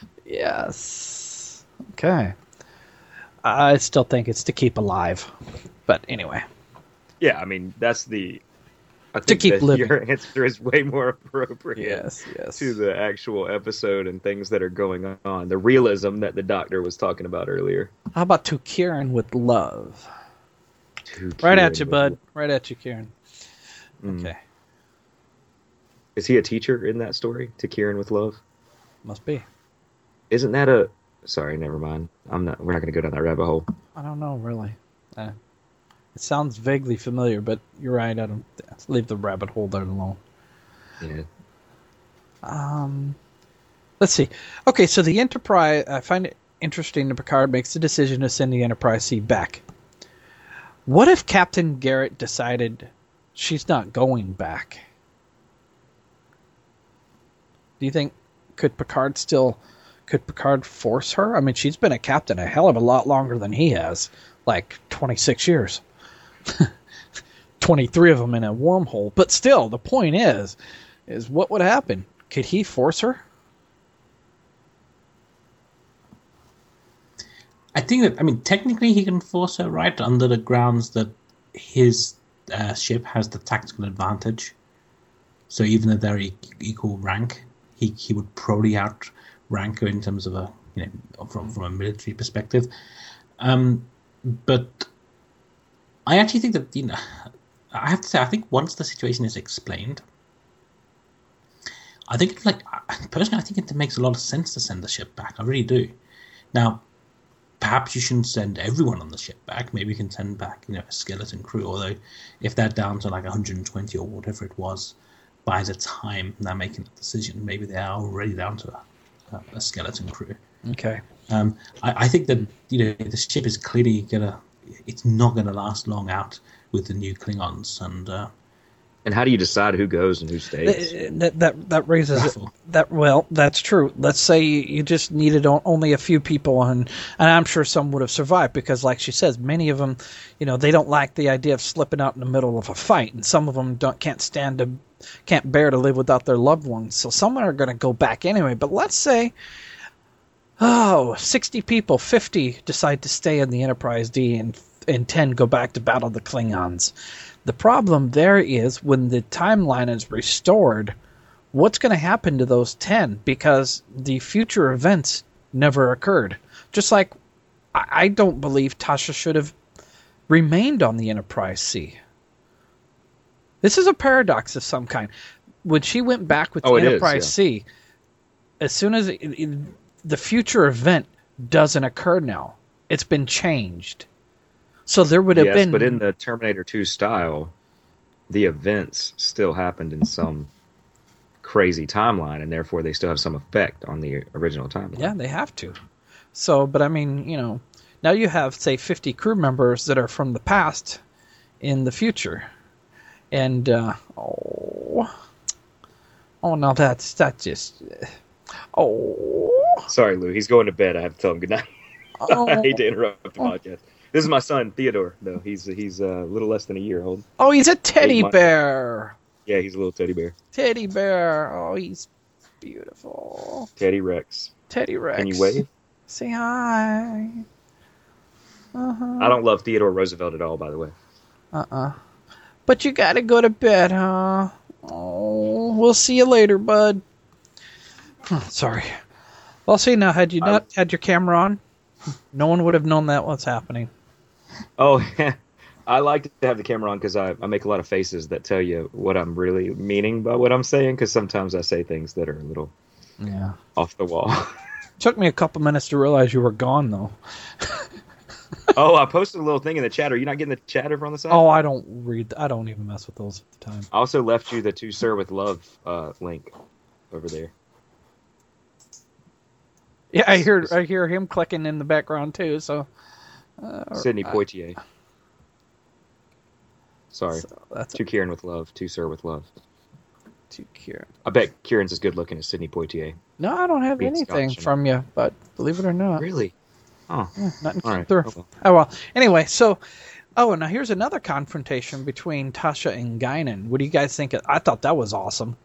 Yes. Okay. I still think it's to keep alive. But anyway. Yeah, I mean, that's the... I To think keep that living. your answer is way more appropriate Yes, yes. to the actual episode and things that are going on. The realism that the doctor was talking about earlier. How about to Kieran with love? To Right Kieran at you, with- bud. Right at you, Kieran. Mm. Okay. Is he a teacher in that story? To Kieran with love? Must be. Isn't that a... Sorry, never mind. I'm not. We're not going to go down that rabbit hole. I don't know, really. Uh, it sounds vaguely familiar, but you're right. I don't... Let's leave the rabbit hole there alone. Yeah. Um, let's see. Okay, so the Enterprise... I find it interesting that Picard makes the decision to send the Enterprise C back. What if Captain Garrett decided she's not going back? Do you think... Could Picard still... Could Picard force her? I mean, she's been a captain a hell of a lot longer than he has. Like, twenty-six years. twenty-three of them in a wormhole. But still, the point is, is what would happen? Could he force her? I think that, I mean, technically he can force her, right? Under the grounds that his uh, ship has the tactical advantage. So even though they're e- equal rank, he, he would probably outrank her in terms of a, you know, from, from a military perspective. Um, but I actually think that, you know, I have to say, I think once the situation is explained, I think, like, personally, I think it makes a lot of sense to send the ship back. I really do. Now, perhaps you shouldn't send everyone on the ship back. Maybe you can send back, you know, a skeleton crew. Although, if they're down to like one hundred twenty or whatever it was, by the time they're making the decision, maybe they are already down to a, a skeleton crew. Okay. Um, I, I think that, you know, the ship is clearly gonna, it's not gonna last long out with the new Klingons, and uh, And how do you decide who goes and who stays? That that, that raises Raffle. that. Well, that's true. Let's say you just needed only a few people, and and I'm sure some would have survived because, like she says, many of them, you know, they don't like the idea of slipping out in the middle of a fight, and some of them don't can't stand to can't bear to live without their loved ones. So some are going to go back anyway. But let's say, oh, sixty people, fifty decide to stay in the Enterprise D, and and ten go back to battle the Klingons. The problem there is when the timeline is restored, what's going to happen to those ten? Because the future events never occurred. Just like I, I don't believe Tasha should have remained on the Enterprise C. This is a paradox of some kind. When she went back with Oh, the it is, Enterprise yeah. C, as soon as it, it, the future event doesn't occur now, it's been changed. So there would have yes, been... but in the Terminator two style, the events still happened in some crazy timeline, and therefore they still have some effect on the original timeline. Yeah, they have to. So, but I mean, you know, now you have, say, fifty crew members that are from the past in the future. And, uh, oh, oh, no, that's, that just, oh. Sorry, Lou. He's going to bed. I have to tell him good night. Oh. I hate to interrupt the podcast. This is my son, Theodore. No, he's he's uh, a little less than a year old. Oh, he's a teddy Eight months. bear. Yeah, he's a little teddy bear. Teddy bear. Oh, he's beautiful. Teddy Rex. Teddy Rex. Can you wave? Say hi. Uh-huh. I don't love Theodore Roosevelt at all, by the way. Uh-uh. But you gotta go to bed, huh? Oh, we'll see you later, bud. Sorry. Well, see, now, had you not had your camera on, no one would have known that was happening. Oh, yeah. I like to have the camera on because I, I make a lot of faces that tell you what I'm really meaning by what I'm saying, because sometimes I say things that are a little Yeah. off the wall. Took me a couple minutes to realize you were gone, though. Oh, I posted a little thing in the chat. Are you not getting the chat over on the side? Oh, I don't read. I don't even mess with those at the time. I also left you the To Sir with Love uh, link over there. Yeah, I hear. I hear him clicking in the background too. So, uh, Sidney I- Poitier. Sorry. So that's To Kieran with Love. To Sir with Love. too cute. I bet Kieran's as good looking as Sidney Poitier. No, I don't have Being anything Scottish. from you, but believe it or not, Really? Oh. yeah, nothing All came right. through. Oh, well. Oh well. Anyway, so oh, now here's another confrontation between Tasha and Guinan. What do you guys think? I thought that was awesome.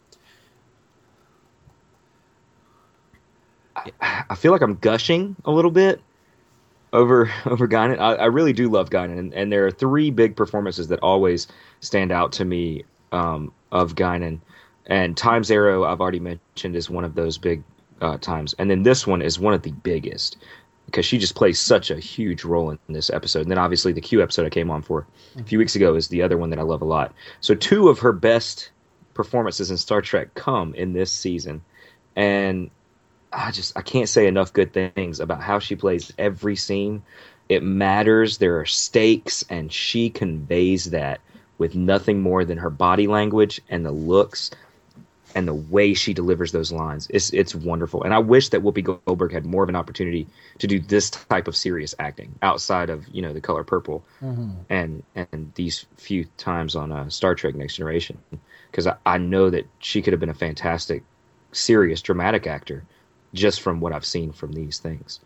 I feel like I'm gushing a little bit over over Guinan. I, I really do love Guinan, and, and there are three big performances that always stand out to me um, of Guinan. And Times Arrow, I've already mentioned, is one of those big uh, times. And then this one is one of the biggest because she just plays such a huge role in this episode. And then obviously the Q episode I came on for a few weeks ago is the other one that I love a lot. So two of her best performances in Star Trek come in this season. And I just I can't say enough good things about how she plays every scene. It matters. There are stakes, and she conveys that with nothing more than her body language and the looks and the way she delivers those lines. It's it's wonderful. And I wish that Whoopi Goldberg had more of an opportunity to do this type of serious acting outside of, you know, The Color Purple Mm-hmm. and and these few times on uh, Star Trek Next Generation, because I, I know that she could have been a fantastic, serious, dramatic actor just from what I've seen from these things.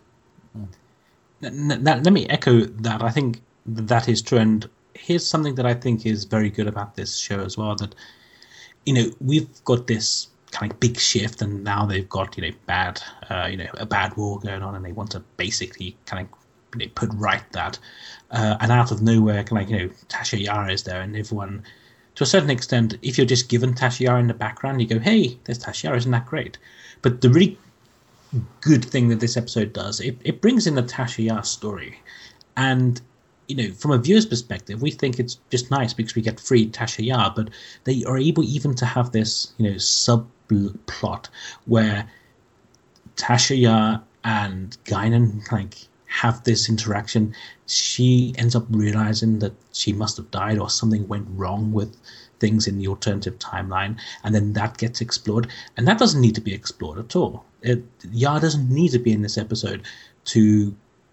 N- n- let me echo that. I think that is true. And here's something that I think is very good about this show as well, that, you know, we've got this kind of big shift, and now they've got, you know, bad, uh, you know, a bad war going on, and they want to basically kind of, you know, put right that. Uh, and out of nowhere, kind of, you know, Tasha Yar is there, and everyone, to a certain extent, if you're just given Tasha Yar in the background, you go, hey, there's Tasha Yar, isn't that great? But the really good thing that this episode does, it, it brings in the Tasha Yar story. And, you know, from a viewer's perspective, we think it's just nice because we get free Tasha Yar, but they are able even to have this, you know, subplot where Tasha Yar and Guinan, like, have this interaction. She ends up realizing that she must have died or something went wrong with things in the alternative timeline, and then that gets explored, and that doesn't need to be explored at all. It, Yar doesn't need to be in this episode to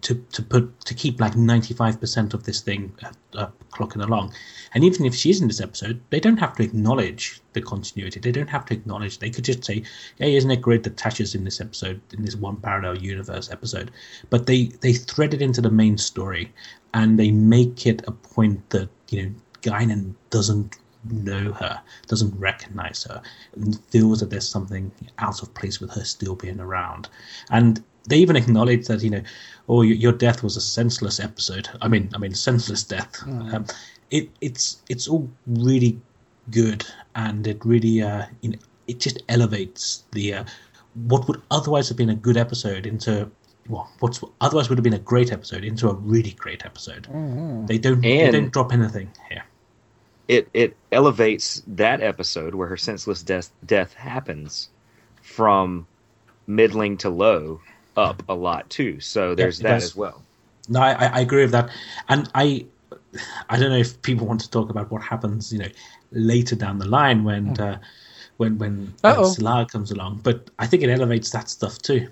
to to put to keep like ninety-five percent of this thing uh, uh, clocking along. And even if she's in this episode, they don't have to acknowledge the continuity. They don't have to acknowledge. They could just say, "Hey, isn't it great that Tasha's in this episode, in this one parallel universe episode?" But they they thread it into the main story, and they make it a point that, you know, Guinan doesn't know her, doesn't recognize her, and feels that there's something out of place with her still being around. And they even acknowledge that, you know, oh, your, your death was a senseless episode. I mean, I mean, senseless death. Mm. Um, it, it's it's all really good, and it really, uh, you know, it just elevates the uh, what would otherwise have been a good episode into, well, what's otherwise would have been a great episode into a really great episode. Mm-hmm. They don't they don't drop anything here. It it elevates that episode where her senseless death death happens from middling to low up a lot too. So there's yeah, that does. as well. No, I, I agree with that, and I I don't know if people want to talk about what happens, you know, later down the line when uh, when when uh, Solar comes along, but I think it elevates that stuff too.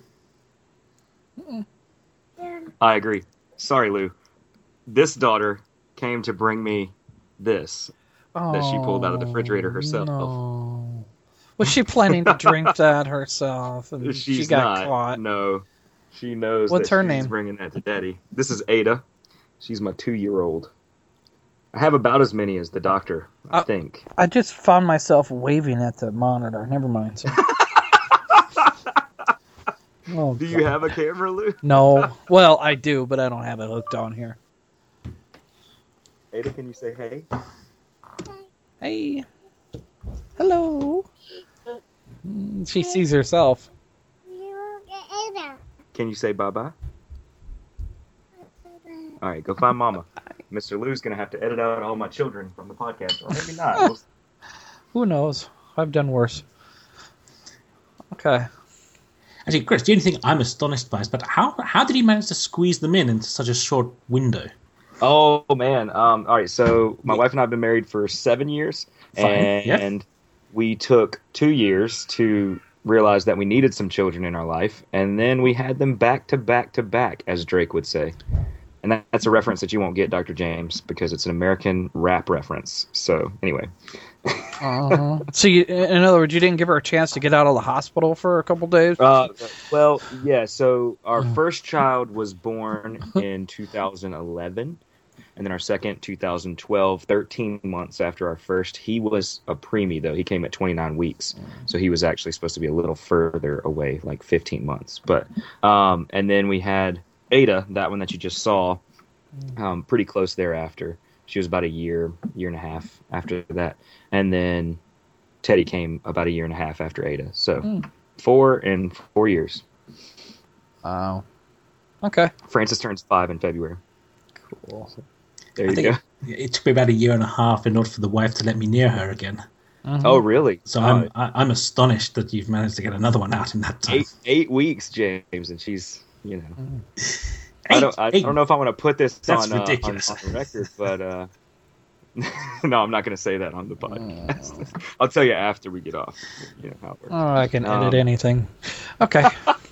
I agree. Sorry, Lou. This daughter came to bring me this oh, that she pulled out of the refrigerator herself. No. Was she planning to drink that herself? And she's she got not. caught. No, she knows. What's that her she's name? Bringing that to Daddy. This is Ada. She's my two-year-old. I have about as many as the doctor, I, I think. I just found myself waving at the monitor. Never mind. So. Oh, do you God. have a camera, Lou? No. Well, I do, but I don't have it hooked on here. Ada, can you say hey? Hey. Hello. She sees herself. Can you say bye-bye? All right, go find Mama. Mister Lou's going to have to edit out all my children from the podcast, or maybe not. Who knows? I've done worse. Okay. Actually, Chris, the only thing I'm astonished by is, but how how did he manage to squeeze them in into such a short window? Oh, man. Um, all right, so my wife and I have been married for seven years, Fine. and yeah. we took two years to realize that we needed some children in our life, and then we had them back to back to back, as Drake would say. And that, that's a reference that you won't get, Doctor James, because it's an American rap reference. So, anyway. uh-huh. So, you, in other words, you didn't give her a chance to get out of the hospital for a couple days? Uh, well, yeah. So, our first child was born in two thousand eleven. And then our second, two thousand twelve, thirteen months after our first. He was a preemie, though. He came at twenty-nine weeks. So, he was actually supposed to be a little further away, like fifteen months. But, um, and then we had Ada, that one that you just saw, um, pretty close thereafter. She was about a year, year and a half after that. And then Teddy came about a year and a half after Ada. So mm. four and four years. Wow. Okay. Frances turns five in February. Cool. So there you I go. It, it took me about a year and a half in order for the wife to let me near her again. Mm-hmm. Oh, really? So oh. I'm I, I'm astonished that you've managed to get another one out in that time. Eight, eight weeks, James, and she's... You know, eight, I don't. I, I don't know if I want to put this That's on, uh, ridiculous. on, on the record, but uh, no, I'm not going to say that on the podcast. Oh. I'll tell you after we get off. You know how it works. Oh, I can edit um, anything. Okay.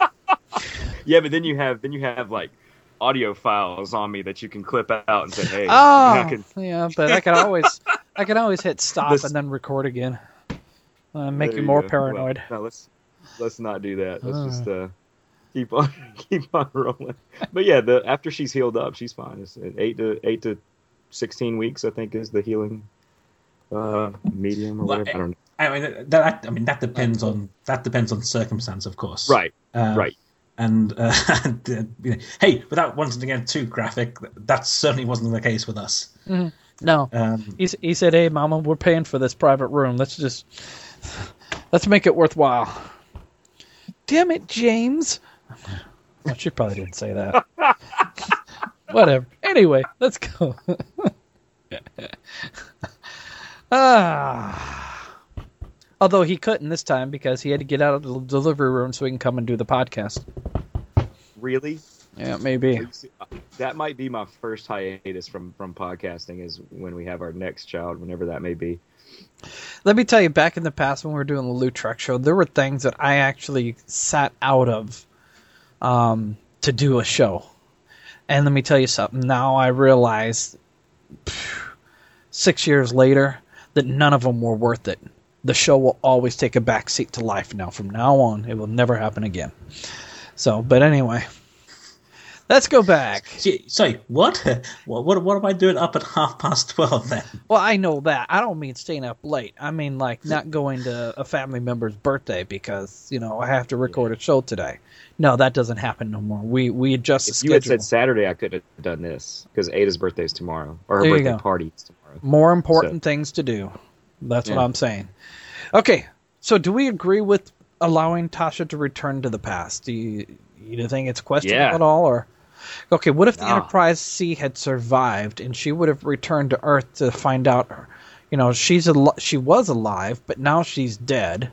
Yeah, but then you have then you have like audio files on me that you can clip out and say, "Hey." Oh, I can... yeah, but I can always I can always hit stop this... and then record again. Uh, make you more go. paranoid. Well, no, let's let's not do that. Let's uh. just. Uh, Keep on, keep on rolling. But yeah, the after she's healed up, she's fine. It's eight to eight to sixteen weeks, I think, is the healing uh, medium or well, whatever. I don't know. I mean, that I mean that depends on that depends on circumstance, of course. Right. Uh, right. And, uh, and uh, you know, hey, without wanting to get too graphic, that certainly wasn't the case with us. Mm-hmm. No. Um, he he said, "Hey, Mama, we're paying for this private room. Let's just let's make it worthwhile." Damn it, James. Well, she probably didn't say that. Whatever. Anyway, let's go. ah. Although he couldn't this time because he had to get out of the delivery room so he can come and do the podcast. Really? Yeah, maybe. That might be my first hiatus from, from podcasting is when we have our next child, whenever that may be. Let me tell you, back in the past when we were doing the Lou Trek show, there were things that I actually sat out of um, to do a show. And let me tell you something. Now I realize, phew, six years later, that none of them were worth it. The show will always take a backseat to life now. From now on, it will never happen again. So, but anyway, let's go back. Sorry, what? What, what? What am I doing up at half past twelve then? Well, I know that. I don't mean staying up late. I mean like not going to a family member's birthday because, you know, I have to record a show today. No, that doesn't happen no more. We we adjust the If schedule. you had said Saturday, I could have done this because Ada's birthday is tomorrow, or her There you birthday go. party is tomorrow. More important So- things to do. That's what Yeah. I'm saying. Okay, so do we agree with allowing Tasha to return to the past? Do you, you think it's questionable Yeah. at all? Or okay, what if the No. Enterprise C had survived and she would have returned to Earth to find out, you know, she's al- she was alive, but now she's dead.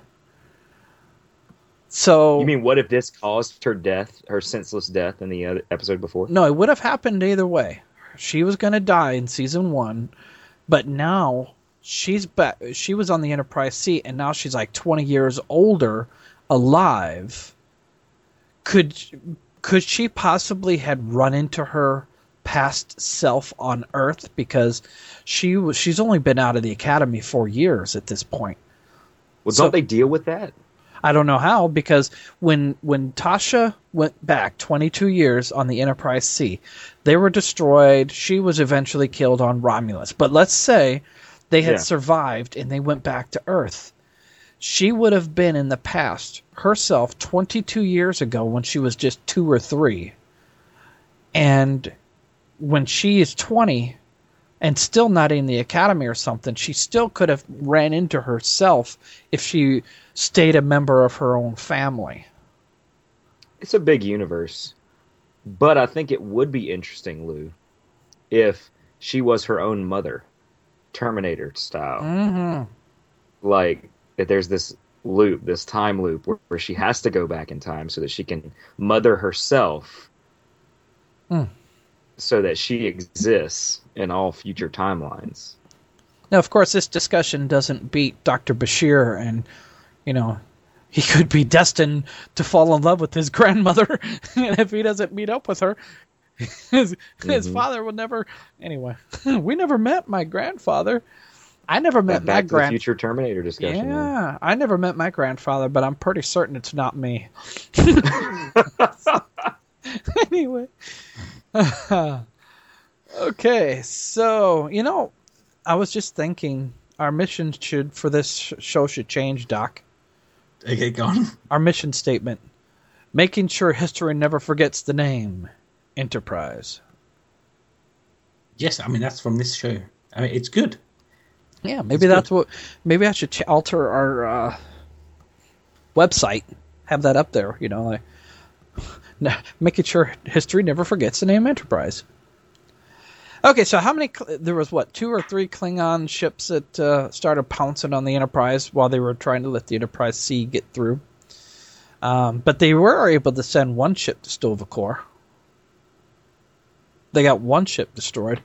So You mean what if this caused her death, her senseless death in the other episode before? no, it would have happened either way. She was going to die in season one, but now she's back. She was on the Enterprise C, and now she's like twenty years older, alive. Could could she possibly had run into her past self on Earth because she was she's only been out of the Academy four years at this point. Well, So- don't they deal with that? I don't know how, because when when Tasha went back twenty-two years on the Enterprise C, they were destroyed. She was eventually killed on Romulus. But let's say they had Yeah. survived and they went back to Earth. She would have been in the past herself twenty-two years ago when she was just two or three. And when she is twenty and still not in the Academy or something, she still could have ran into herself if she stayed a member of her own family. It's a big universe. But I think it would be interesting, Lou, if she was her own mother, Terminator style. Mm-hmm. Like, if there's this loop, this time loop, where, where she has to go back in time so that she can mother herself Mm. so that she exists in all future timelines. Now, of course, this discussion doesn't beat Doctor Bashir, and, you know, he could be destined to fall in love with his grandmother, and if he doesn't meet up with her, his, his Mhm. father will never... Anyway, we never met my grandfather. I never met Back my to the grand... future Terminator discussion. man. Yeah, I never met my grandfather, but I'm pretty certain it's not me. Anyway. Okay, so, you know, I was just thinking our mission should, for this sh- show should change, Doc. Okay, go on. Our mission statement. Making sure history never forgets the name. Enterprise. Yes, I mean, that's from this show. I mean, it's good. Yeah, maybe It's that's what... Maybe I should ch- alter our uh, website. Have that up there, you know, like... Making sure history never forgets the name Enterprise. Okay, so how many... There was, what, two or three Klingon ships that uh, started pouncing on the Enterprise while they were trying to let the Enterprise C get through. Um, but they were able to send one ship to Sto-vo-kor. They got one ship destroyed.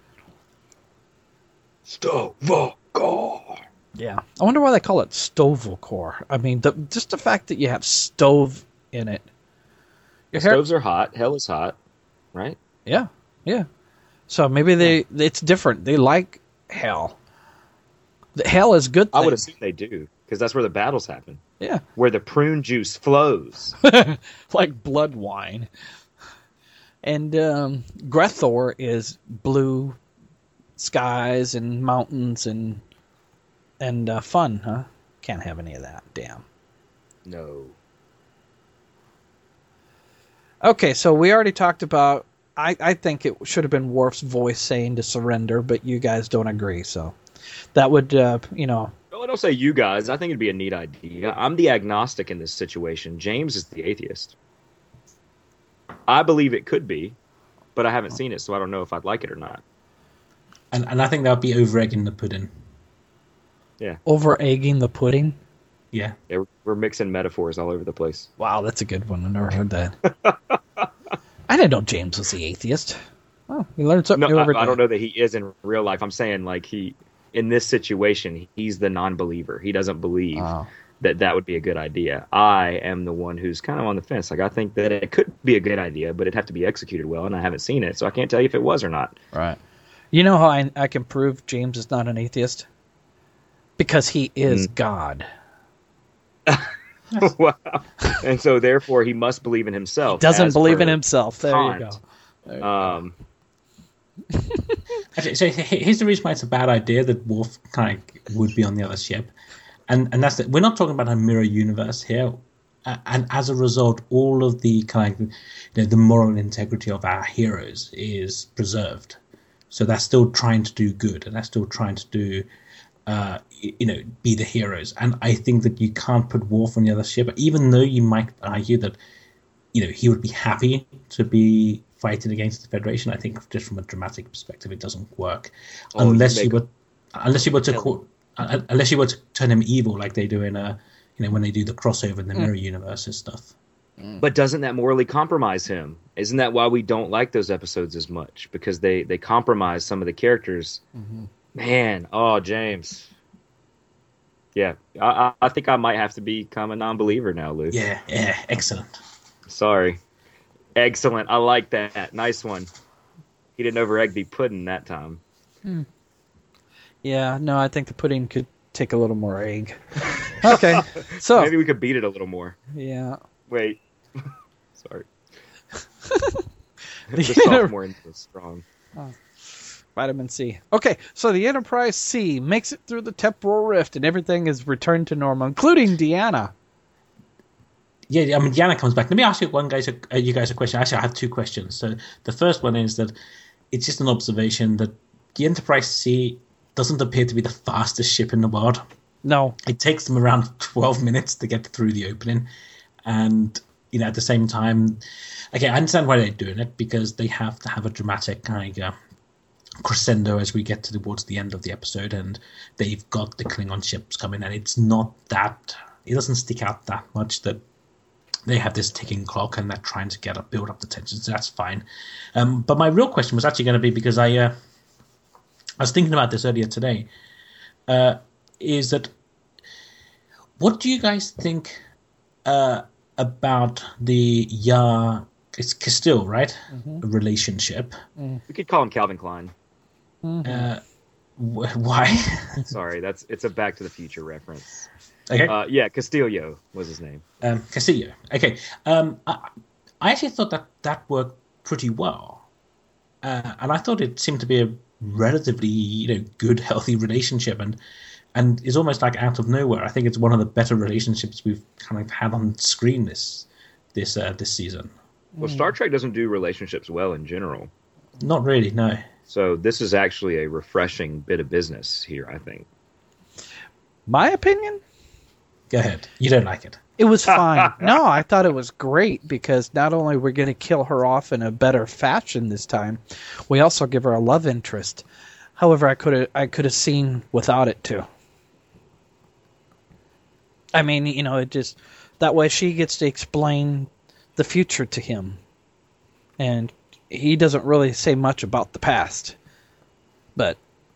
Sto-vo-kor. Yeah. I wonder why they call it Sto-vo-kor. I mean, the, just the fact that you have stove in it. Your hair- Stoves are hot. Hell is hot. Right? Yeah, yeah. So maybe they it's different. They like hell. The hell is a good thing. I would assume they do, because that's where the battles happen. Yeah. Where the prune juice flows. Like blood wine. And um, Grethor is blue skies and mountains and and uh, fun, huh? Can't have any of that. Damn. No. Okay, so we already talked about... I, I think it should have been Worf's voice saying to surrender, but you guys don't agree, so... That would, uh, you know... Well, I don't say you guys. I think it'd be a neat idea. I'm the agnostic in this situation. James is the atheist. I believe it could be, but I haven't seen it, so I don't know if I'd like it or not. And and I think that would be over-egging the pudding. Yeah. Over-egging the pudding? Yeah. yeah we're, we're mixing metaphors all over the place. Wow, that's a good one. I never heard that. I didn't know James was the atheist. Oh, we learned something No, new every I, I day. don't know that he is in real life. I'm saying, like, he, in this situation, he's the non-believer. He doesn't believe Oh. that that would be a good idea. I am the one who's kind of on the fence. Like, I think that it could be a good idea, but it'd have to be executed well, and I haven't seen it, so I can't tell you if it was or not. Right. You know how I, I can prove James is not an atheist? Because he is mm. God. Wow. And so, therefore, he must believe in himself. He doesn't believe in himself. There Kant. you go. There you um, go. Actually, so here's the reason why it's a bad idea that Worf kind of would be on the other ship. And and that's that. We're not talking about a mirror universe here. Uh, and as a result, all of the kind of, you know, the moral integrity of our heroes is preserved. So they're still trying to do good, and they're still trying to do, uh, you know, be the heroes. And I think that you can't put Worf on the other ship, even though you might argue that, you know, he would be happy to be fighting against the Federation. I think just from a dramatic perspective, it doesn't work oh, unless you you were, unless you were to call, uh, unless you were to turn him evil like they do in a, you know, when they do the crossover in the mm. mirror universe and stuff. But doesn't that morally compromise him? Isn't that why we don't like those episodes as much? Because they, they compromise some of the characters. Mm-hmm. Man, oh, James. Yeah, I, I think I might have to become a non-believer now, Luke. Yeah, yeah, excellent. Sorry. Excellent. I like that. Nice one. He didn't over-egg the pudding that time. Hmm. Yeah, no, I think the pudding could take a little more egg. Okay, so... Maybe we could beat it a little more. Yeah. Wait. Sorry. the sophomore is strong. Oh. Vitamin C. Okay, so the Enterprise C makes it through the temporal rift and everything is returned to normal, including Deanna. Yeah, I mean, Deanna comes back. Let me ask you one guys, uh, you guys a question. Actually, I have two questions. So the first one is that it's just an observation that the Enterprise C doesn't appear to be the fastest ship in the world. No. It takes them around twelve minutes to get through the opening. And, you know, at the same time, okay, I understand why they're doing it, because they have to have a dramatic kind of uh, crescendo as we get towards the end of the episode, and they've got the Klingon ships coming, and it's not that, it doesn't stick out that much that they have this ticking clock and they're trying to get up, build up the tension, so that's fine. Um, but my real question was actually going to be, because I, uh, I was thinking about this earlier today, uh, is that, what do you guys think uh, about the Yar, it's Castile, right? Mm-hmm. Relationship. Mm. We could call him Calvin Klein. Mm-hmm. Uh, wh- why? Sorry, that's it's a Back to the Future reference. Okay. Uh, yeah, Castillo was his name. Um, Castillo. Okay. Um, I, I actually thought that that worked pretty well, uh, and I thought it seemed to be a relatively, you know, good, healthy relationship, and and is almost like out of nowhere. I think it's one of the better relationships we've kind of had on screen this this uh, this season. Well, Star Trek doesn't do relationships well in general. Not really, no. So this is actually a refreshing bit of business here, I think. My opinion? Go ahead. You don't like it. It was fine. No, I thought it was great, because not only we're going to kill her off in a better fashion this time, we also give her a love interest. However, I could have I could have seen without it too. I mean, you know, it just that way she gets to explain the future to him, and he doesn't really say much about the past. But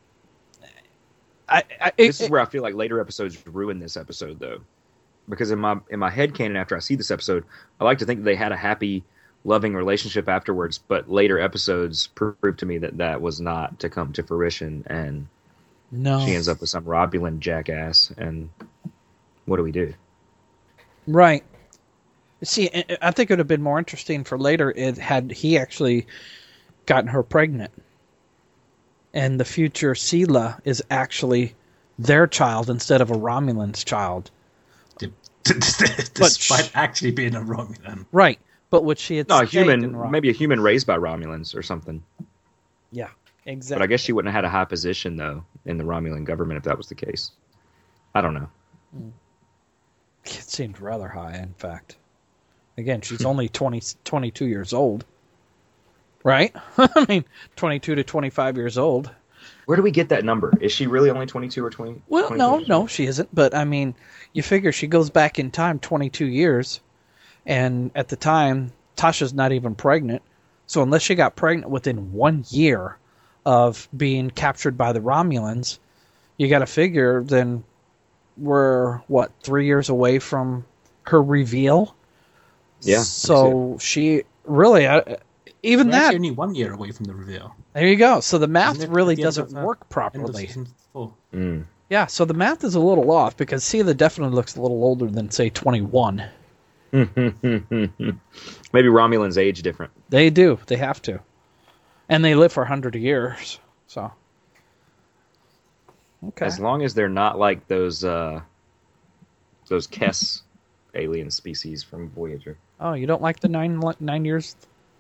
I, I this it, is where I feel like later episodes ruin this episode, though, because in my in my headcanon after I see this episode, I like to think they had a happy, loving relationship afterwards. But later episodes prove to me that that was not to come to fruition, and no, she ends up with some Romulan jackass. And what do we do? Right. See, I think it would have been more interesting for later it had he actually gotten her pregnant, and the future Sela is actually their child instead of a Romulan's child. Despite actually being a Romulan. Right. But would she had no, a human, maybe a human raised by Romulans or something. Yeah, exactly. But I guess she wouldn't have had a high position, though, in the Romulan government if that was the case. I don't know. It seemed rather high, in fact. Again, she's only twenty, twenty-two years old. Right? I mean, twenty-two to twenty-five years old. Where do we get that number? Is she really only twenty-two or twenty? Well, no, no, she isn't. But, I mean, you figure she goes back in time twenty-two years. And at the time, Tasha's not even pregnant. So unless she got pregnant within one year of being captured by the Romulans, you got to figure then we're, what, three years away from her reveal. Yeah. So she really, uh, even We're that, actually only one year away from the reveal. there you go. So the math Isn't it really at the end doesn't of, uh, work End of properly. season four. Mm. Yeah, so the math is a little off because Sela definitely looks a little older than, say, twenty-one. Maybe Romulan's age different. They do. They have to. And they live for one hundred years. So. Okay. As long as they're not like those uh, those Kess alien species from Voyager. Oh, you don't like the nine nine years?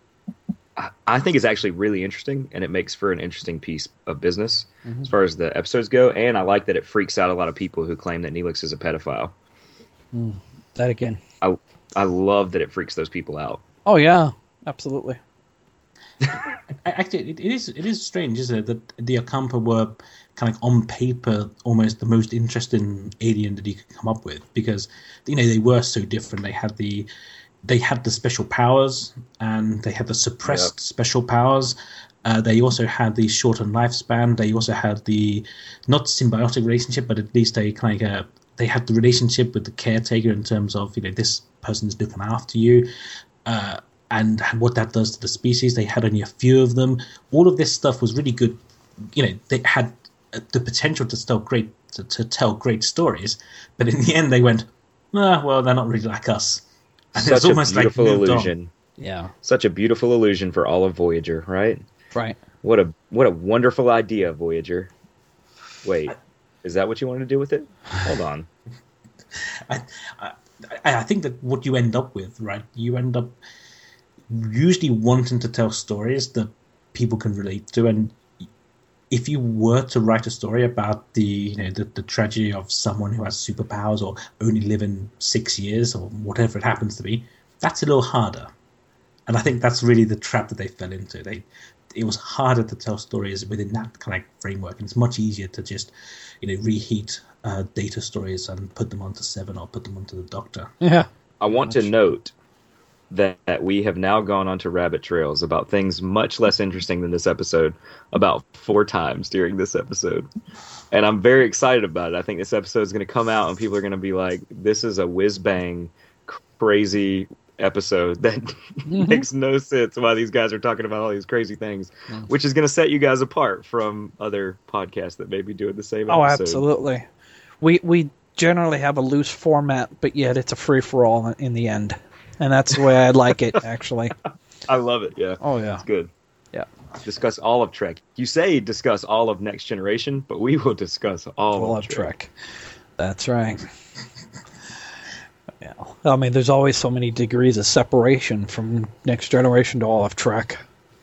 I, I think it's actually really interesting, and it makes for an interesting piece of business Mm-hmm. as far as the episodes go. And I like that it freaks out a lot of people who claim that Neelix is a pedophile. Mm, that again. I I love that it freaks those people out. Oh, yeah. Absolutely. Actually, it, it is it is strange, isn't it, that the Ocampa were kind of on paper almost the most interesting alien that you could come up with, because you know they were so different. They had the they had the special powers, and they had the suppressed Yep. special powers. Uh, they also had the shortened lifespan. They also had the not symbiotic relationship, but at least a kind of a, they had the relationship with the caretaker in terms of, you know, this person is looking after you. Uh, and what that does to the species. They had only a few of them. All of this stuff was really good. You know, they had the potential to tell great to, to tell great stories, but in the end they went, ah, well, they're not really like us. And Such it's a almost like beautiful moved on. illusion. Yeah. Such a beautiful illusion for all of Voyager, right? Right. What a what a wonderful idea, Voyager. Wait, is that what you wanted to do with it? Hold on. I, I, I think that what you end up with, right? You end up usually wanting to tell stories that people can relate to, and if you were to write a story about the, you know, the, the tragedy of someone who has superpowers or only living six years or whatever it happens to be, that's a little harder. And I think that's really the trap that they fell into. They, it was harder to tell stories within that kind of framework, and it's much easier to just, you know, reheat uh, data stories and put them onto Seven or put them onto the Doctor. Yeah. I want to note that, that we have now gone onto rabbit trails about things much less interesting than this episode about four times during this episode. And I'm very excited about it. I think this episode is going to come out and people are going to be like, this is a whiz-bang, crazy episode that Mm-hmm. makes no sense why these guys are talking about all these crazy things, Mm. which is going to set you guys apart from other podcasts that may be doing the same Oh, episode. absolutely. We we generally have a loose format, but yet it's a free-for-all in the end. And that's the way I like it, actually. I love it, yeah. Oh, yeah. It's good. Yeah. Discuss all of Trek. You say discuss all of Next Generation, but we will discuss all, All of of Trek. Trek. That's right. Yeah. I mean, there's always so many degrees of separation from Next Generation to all of Trek.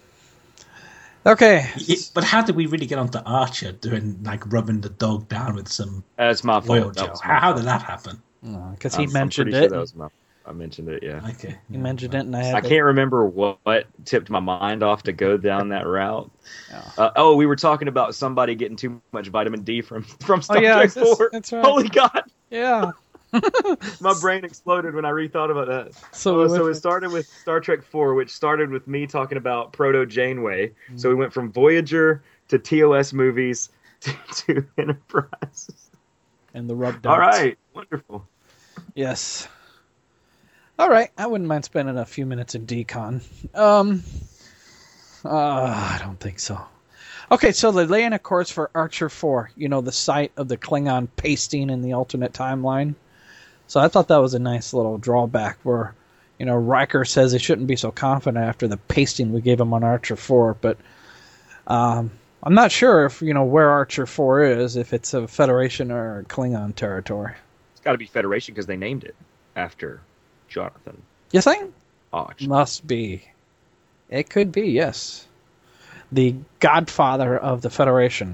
Okay. It, but how did we really get onto Archer doing, like, rubbing the dog down with some That's my oil fault. That gel? was How, my how fault. did that happen? Because I'm- he mentioned I'm pretty it. Sure that was my, I mentioned it, yeah. Okay. He mentioned it, and I had I to- can't remember what, what tipped my mind off to go down that route. Yeah. Uh, oh, we were talking about somebody getting too much vitamin D from, from Star Oh, yeah, Trek that's- four. that's right. Holy God! Yeah. My brain exploded when I rethought about that. So Oh, we so went it started with Star Trek four, which started with me talking about Proto Janeway. So we went from Voyager to T O S movies to, to Enterprise. And the rub All dots. right, wonderful. Yes. All right. I wouldn't mind spending a few minutes in decon. Um, uh, I don't think so. Okay, so they're laying a course for Archer four, you know, the site of the Klingon pasting in the alternate timeline. So I thought that was a nice little drawback where, you know, Riker says he shouldn't be so confident after the pasting we gave him on Archer four, but um, I'm not sure if, you know, where Archer four is, if it's a Federation or Klingon territory. It's got to be Federation because they named it after Jonathan You think? Archer. Must be. It could be, yes. The godfather of the Federation.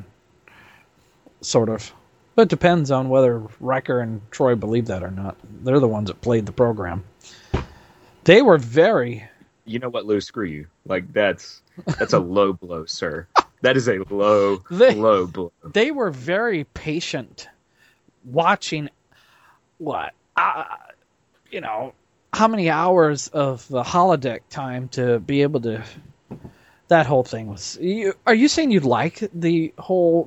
Sort of. But it depends on whether Riker and Troy believe that or not. They're the ones that played the program. They were very... You know what, Lou? Screw you. Like, that's that's a low blow, sir. That is a low, They- low blow. They were very patient watching... What? Uh, you know, how many hours of the holodeck time to be able to... That whole thing was... You, are you saying you like the whole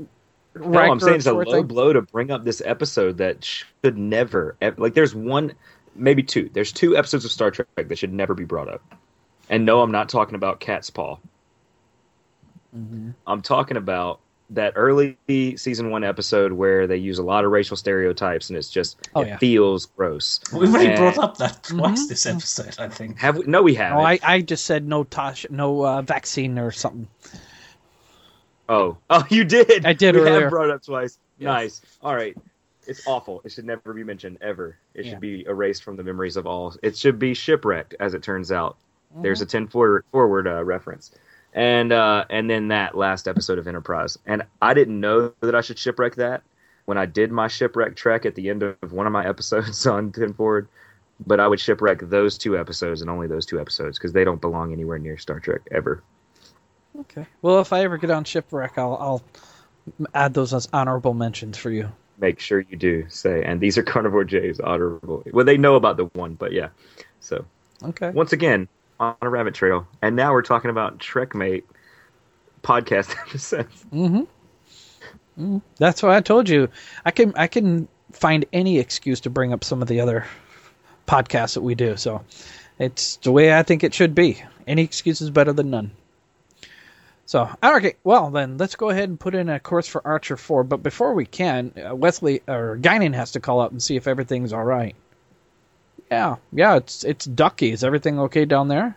No, I'm saying it's a sort of low thing? blow to bring up this episode that should never, ev- like, there's one, maybe two. There's two episodes of Star Trek that should never be brought up. And no, I'm not talking about Cat's Paw. Mm-hmm. I'm talking about that early season one episode where they use a lot of racial stereotypes, and it's just Oh, it yeah. feels gross. We've already And- brought up that twice Mhm. this episode, I think. Have we? No, we haven't. Oh, I, I just said no Tosh, no uh, vaccine or something. Oh, oh, you did. I did We earlier. have brought it up twice. Yes. Nice. All right. It's awful. It should never be mentioned ever. It Yeah. should be erased from the memories of all. It should be shipwrecked, as it turns out. Mm-hmm. There's a ten forward, forward uh, reference, and uh, and then that last episode of Enterprise. And I didn't know that I should shipwreck that when I did my shipwreck trek at the end of one of my episodes on ten forward. But I would shipwreck those two episodes and only those two episodes because they don't belong anywhere near Star Trek ever. Okay. Well, if I ever get on shipwreck, I'll, I'll add those as honorable mentions for you. Make sure you do say, and these are Carnivore J's honorable. Well, they know about the one, but yeah. So Okay. once again, on a rabbit trail, and now we're talking about Trekmate podcast episodes. Mm-hmm. Mm-hmm. That's why I told you I can I can find any excuse to bring up some of the other podcasts that we do. So it's the way I think it should be. Any excuse is better than none. So, okay, well then, let's go ahead and put in a course for Archer four. But before we can, uh, Wesley or Guinan has to call up and see if everything's all right. Yeah, yeah, it's it's Ducky. Is everything okay down there?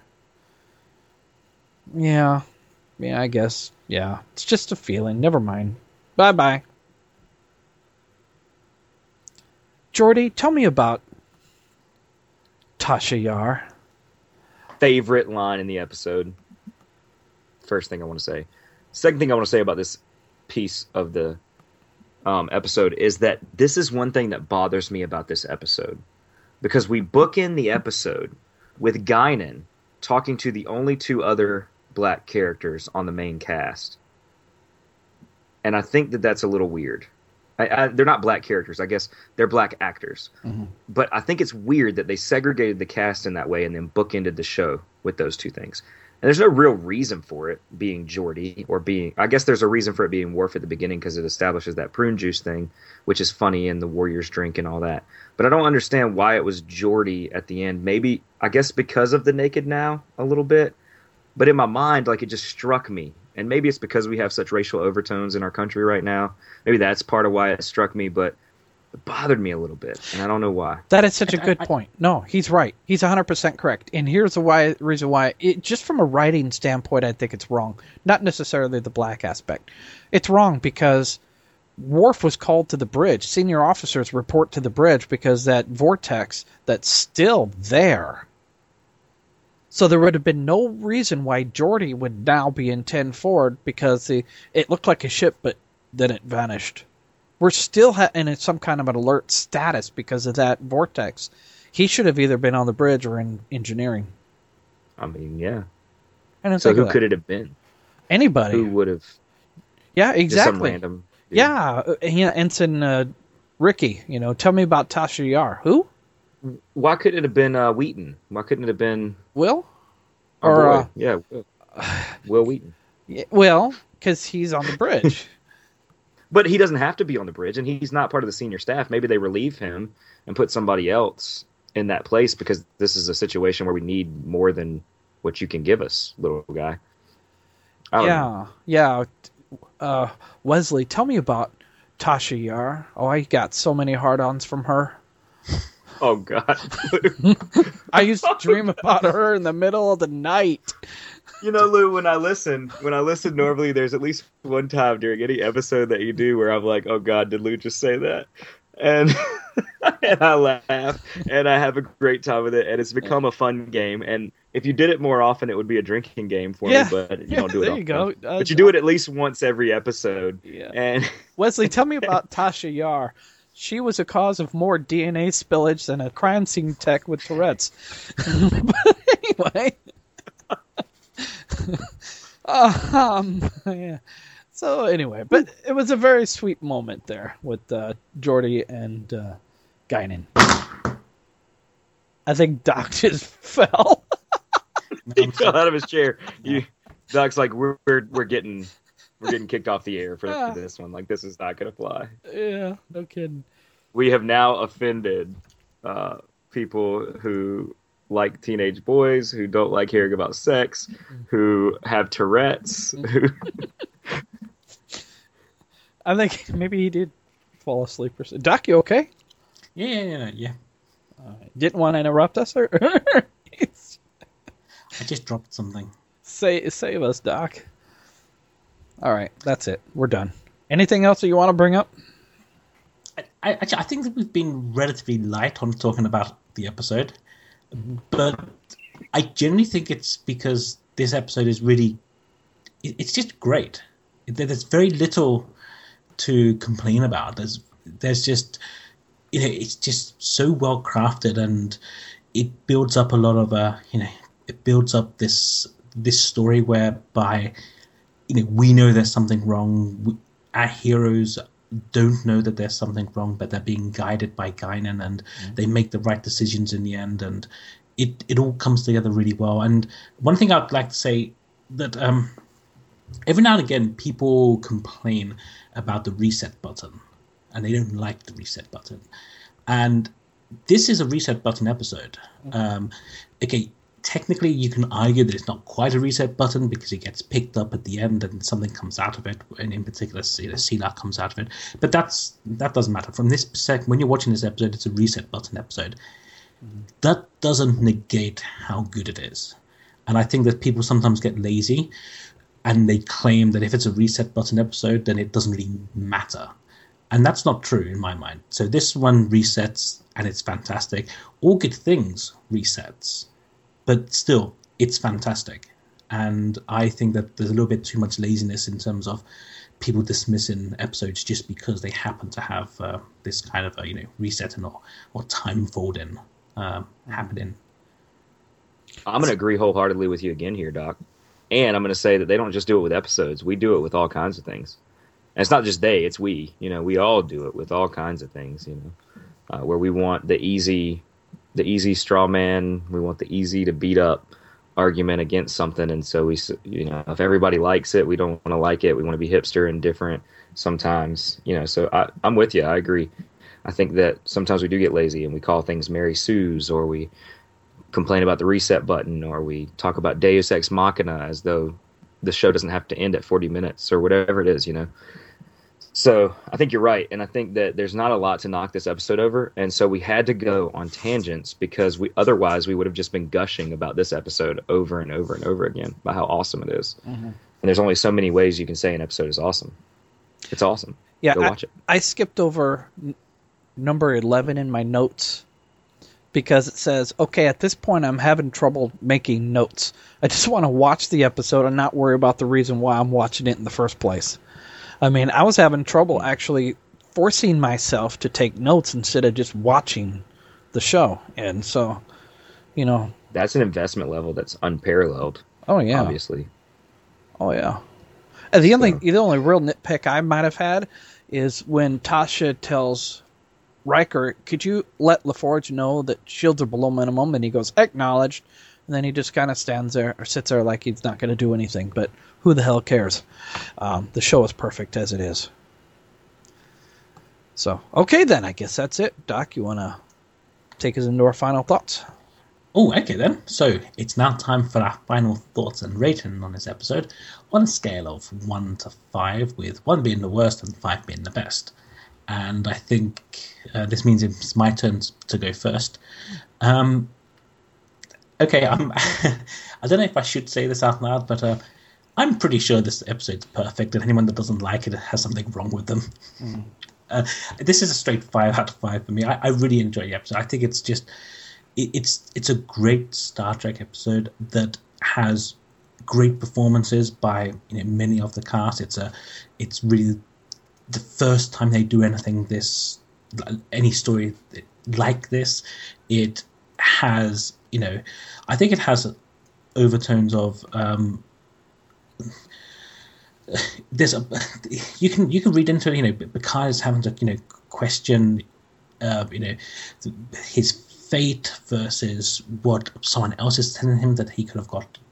Yeah, yeah, I guess. Yeah, it's just a feeling. Never mind. Bye bye. Geordi, tell me about Tasha Yar. Favorite line in the episode. First thing I want to say. Second thing I want to say about this piece of the um, episode is that this is one thing that bothers me about this episode. Because we bookend the episode with Guinan talking to the only two other black characters on the main cast. And I think that that's a little weird. I, I, they're not black characters. I guess they're black actors. Mm-hmm. But I think it's weird that they segregated the cast in that way and then bookended the show with those two things. And there's no real reason for it being Geordi or being... I guess there's a reason for it being Worf at the beginning because it establishes that prune juice thing, which is funny in the Warriors drink and all that. But I don't understand why it was Geordi at the end. Maybe, I guess because of the Naked Now a little bit. But in my mind, like, it just struck me. And maybe it's because we have such racial overtones in our country right now. Maybe that's part of why it struck me, but it bothered me a little bit, and I don't know why. That is such a good point. No, he's right. He's one hundred percent correct. And here's the why, reason why. It, just from a writing standpoint, I think it's wrong. Not necessarily the black aspect. It's wrong because Worf was called to the bridge. Senior officers report to the bridge because that vortex that's still there. So there would have been no reason why Geordi would now be in ten forward because the, it looked like a ship, but then it vanished. We're still ha- in some kind of an alert status because of that vortex. He should have either been on the bridge or in engineering. I mean, yeah. I don't So think who of that. could it have been? Anybody. Who would have? Yeah, Just some exactly. random dude. Yeah, uh, yeah, Ensign uh, Ricky. You know, tell me about Tasha Yar. Who? Why couldn't it have been uh, Wheaton? Why couldn't it have been? Will? Our Or boy? uh, yeah, Will, Will Wheaton. yeah, well, because he's on the bridge. But he doesn't have to be on the bridge, and he's not part of the senior staff. Maybe they relieve him and put somebody else in that place because this is a situation where we need more than what you can give us, little guy. I don't know. Yeah, yeah. Uh, Wesley, tell me about Tasha Yar. Oh, I got so many hard-ons from her. Oh God. I used to dream about her in the middle of the night. You know, Lou, when I listen, when I listen normally, there's at least one time during any episode that you do where I'm like, oh God, did Lou just say that? And and I laugh, and I have a great time with it, and it's become a fun game. And if you did it more often, it would be a drinking game for Yeah. me, but you Yeah, don't do it there often. you go. Uh, But you do it at least once every episode. Yeah. And Wesley, tell me about Tasha Yar. She was a cause of more D N A spillage than a crime scene tech with Tourette's. But anyway. um, yeah. So anyway, but it was a very sweet moment there with uh, Geordi and uh, Guinan. I think Doc just fell. he fell out of his chair. You, Doc's like, we're, we're we're getting we're getting kicked off the air for, for this one. Like, this is not going to fly. Yeah, no kidding. We have now offended uh, people who like teenage boys, who don't like hearing about sex, who have Tourette's. Who... I think maybe he did fall asleep or something. Doc, you okay? Yeah, yeah, yeah. yeah. Uh, didn't want to interrupt us, or I just dropped something. Say, save us, Doc. All right, that's it. We're done. Anything else that you want to bring up? I, I, actually, I think that we've been relatively light on talking about the episode, but I generally think it's because this episode is really, it, it's just great. There's very little to complain about. There's, there's just, you know, it's just so well crafted, and it builds up a lot of, uh, you know, it builds up this this story whereby, you know, we know there's something wrong. We, our heroes don't know that there's something wrong, but they're being guided by Guinan, and mm-hmm. they make the right decisions in the end, and it it all comes together really well. And one thing I'd like to say that um, every now and again people complain about the reset button, and they don't like the reset button. And this is a reset button episode. Mm-hmm. Um, okay. Technically, you can argue that it's not quite a reset button because it gets picked up at the end and something comes out of it, and in particular, you know, Selah comes out of it. But that's that doesn't matter. From this perspective, when you're watching this episode, it's a reset button episode. Mm-hmm. That doesn't negate how good it is. And I think that people sometimes get lazy and they claim that if it's a reset button episode, then it doesn't really matter. And that's not true in my mind. So this one resets, and it's fantastic. All good things resets. But still, it's fantastic. And I think that there's a little bit too much laziness in terms of people dismissing episodes just because they happen to have uh, this kind of, a, you know, resetting or, or time folding um, happening. I'm going to agree wholeheartedly with you again here, Doc. And I'm going to say that they don't just do it with episodes. We do it with all kinds of things. And it's not just they, it's we. You know, we all do it with all kinds of things, you know, uh, where we want the easy... the easy straw man, we want the easy to beat up argument against something, and so we, you know, if everybody likes it, we don't want to like it. We want to be hipster and different sometimes, you know. So I, I'm with you. I agree. I think that sometimes we do get lazy and we call things Mary Sue's, or we complain about the reset button, or we talk about Deus Ex Machina as though the show doesn't have to end at forty minutes or whatever it is, you know. So I think you're right, and I think that there's not a lot to knock this episode over, and so we had to go on tangents because we otherwise we would have just been gushing about this episode over and over and over again about how awesome it is. Mm-hmm. And there's only so many ways you can say an episode is awesome. It's awesome. Yeah, go I, watch it. I skipped over n- number eleven in my notes because it says, okay, at this point I'm having trouble making notes. I just want to watch the episode and not worry about the reason why I'm watching it in the first place. I mean, I was having trouble actually forcing myself to take notes instead of just watching the show. And so, you know. That's an investment level that's unparalleled. Oh, yeah. Obviously. Oh, yeah. And the only, so. the only real nitpick I might have had is when Tasha tells Riker, could you let LaForge know that shields are below minimum? And he goes, acknowledged. And then he just kind of stands there or sits there like he's not going to do anything. But who the hell cares? Um, the show is perfect as it is. So, okay then. I guess that's it. Doc, you want to take us into our final thoughts? Oh, okay then. So, it's now time for our final thoughts and rating on this episode on a scale of one to five, with one being the worst and five being the best. And I think uh, this means it's my turn to go first. Um... Okay, I'm, I don't know if I should say this out loud, but uh, I'm pretty sure this episode's perfect, and anyone that doesn't like it has something wrong with them. Mm. Uh, this is a straight five out of five for me. I, I really enjoy the episode. I think it's just it, it's it's a great Star Trek episode that has great performances by, you know, many of the cast. It's a it's really the first time they do anything this any story like this. It has, you know, I think it has overtones of um, there's a you can you can read into it, you know, Picard is having to, you know, question uh, you know, his fate versus what someone else is telling him that he could have got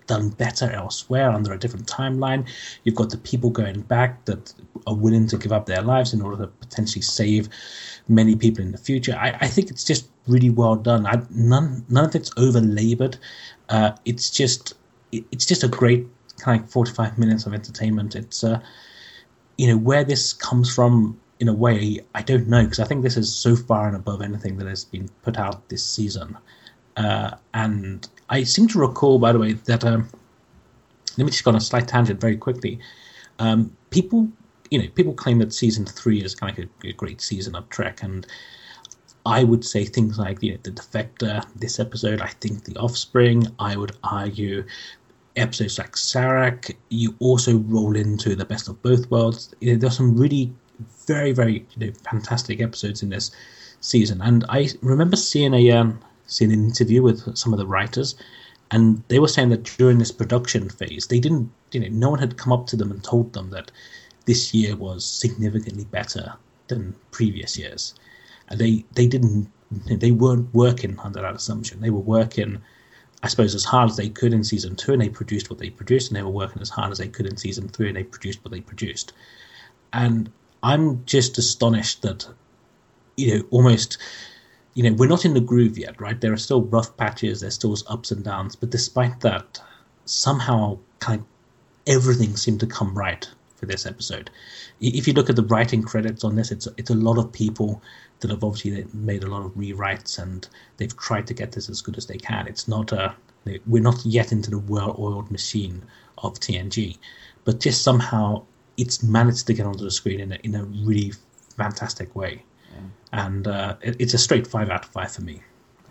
done better elsewhere under a different timeline. You've got the people going back that are willing to give up their lives in order to potentially save many people in the future. I, I think it's just really well done. I, none none of it's over labored. Uh, it's just it, it's just a great kind of forty-five minutes of entertainment. It's uh, you know, where this comes from in a way, I don't know, because I think this is so far and above anything that has been put out this season. Uh, and I seem to recall, by the way, that um, let me just go on a slight tangent very quickly. Um, people, you know, people claim that season three is kind of a, a great season of Trek, and I would say things like, you know, the Defector, this episode. I think The Offspring. I would argue episodes like Sarek. You also roll into The Best of Both Worlds. You know, there's some really very, very, you know, fantastic episodes in this season, and I remember seeing a um, seeing an interview with some of the writers, and they were saying that during this production phase, they didn't, you know, no one had come up to them and told them that this year was significantly better than previous years, and they they didn't, they weren't working under that assumption. They were working, I suppose, as hard as they could in season two, and they produced what they produced, and they were working as hard as they could in season three, and they produced what they produced. And I'm just astonished that, you know, almost, you know, we're not in the groove yet, right? There are still rough patches, there's still ups and downs, but despite that, somehow kind of everything seemed to come right for this episode. If you look at the writing credits on this, it's it's a lot of people that have obviously made a lot of rewrites, and they've tried to get this as good as they can. It's not a, we're not yet into the well-oiled machine of T N G, but just somehow it's managed to get onto the screen in a, in a really fantastic way. Yeah. And uh, it, it's a straight five out of five for me.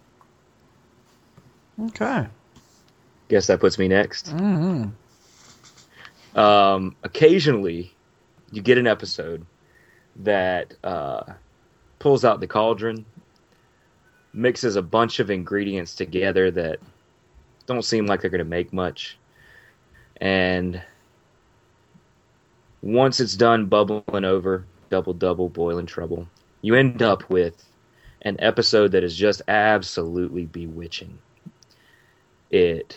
Okay. Guess that puts me next. Mm-hmm. Um, occasionally, you get an episode that uh, pulls out the cauldron, mixes a bunch of ingredients together that don't seem like they're going to make much, and once it's done bubbling over, double, double, boiling trouble, you end up with an episode that is just absolutely bewitching. It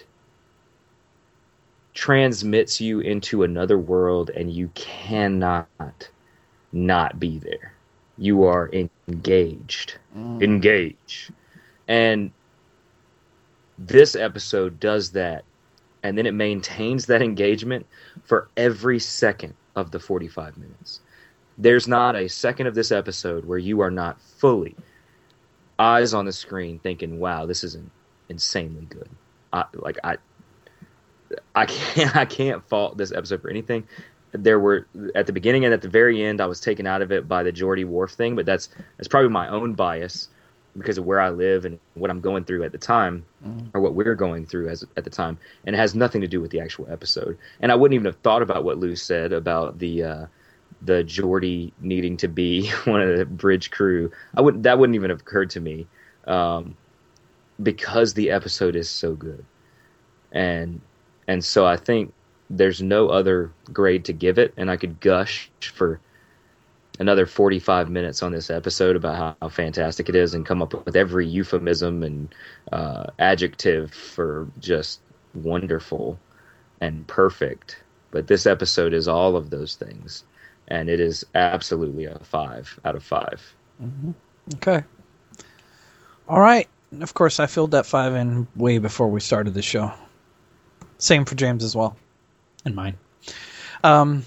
transmits you into another world, and you cannot not be there. You are engaged. Mm. Engage. And this episode does that, and then it maintains that engagement for every second of the forty-five minutes. There's not a second of this episode where you are not fully eyes on the screen thinking, wow, this is insanely good. I, like I I can't I can't fault this episode for anything. There were, at the beginning and at the very end, I was taken out of it by the Geordi Worf thing, but that's that's probably my own bias because of where I live and what I'm going through at the time, mm. or what we're going through as at the time, and it has nothing to do with the actual episode. And I wouldn't even have thought about what Lou said about the uh, the Geordi needing to be one of the bridge crew. I would that wouldn't even have occurred to me, um, because the episode is so good, and and so I think there's no other grade to give it, and I could gush for another forty-five minutes on this episode about how, how fantastic it is and come up with every euphemism and uh, adjective for just wonderful and perfect. But this episode is all of those things, and it is absolutely a five out of five. Mm-hmm. Okay. All right. Of course, I filled that five in way before we started the show. Same for James as well, and mine. Um...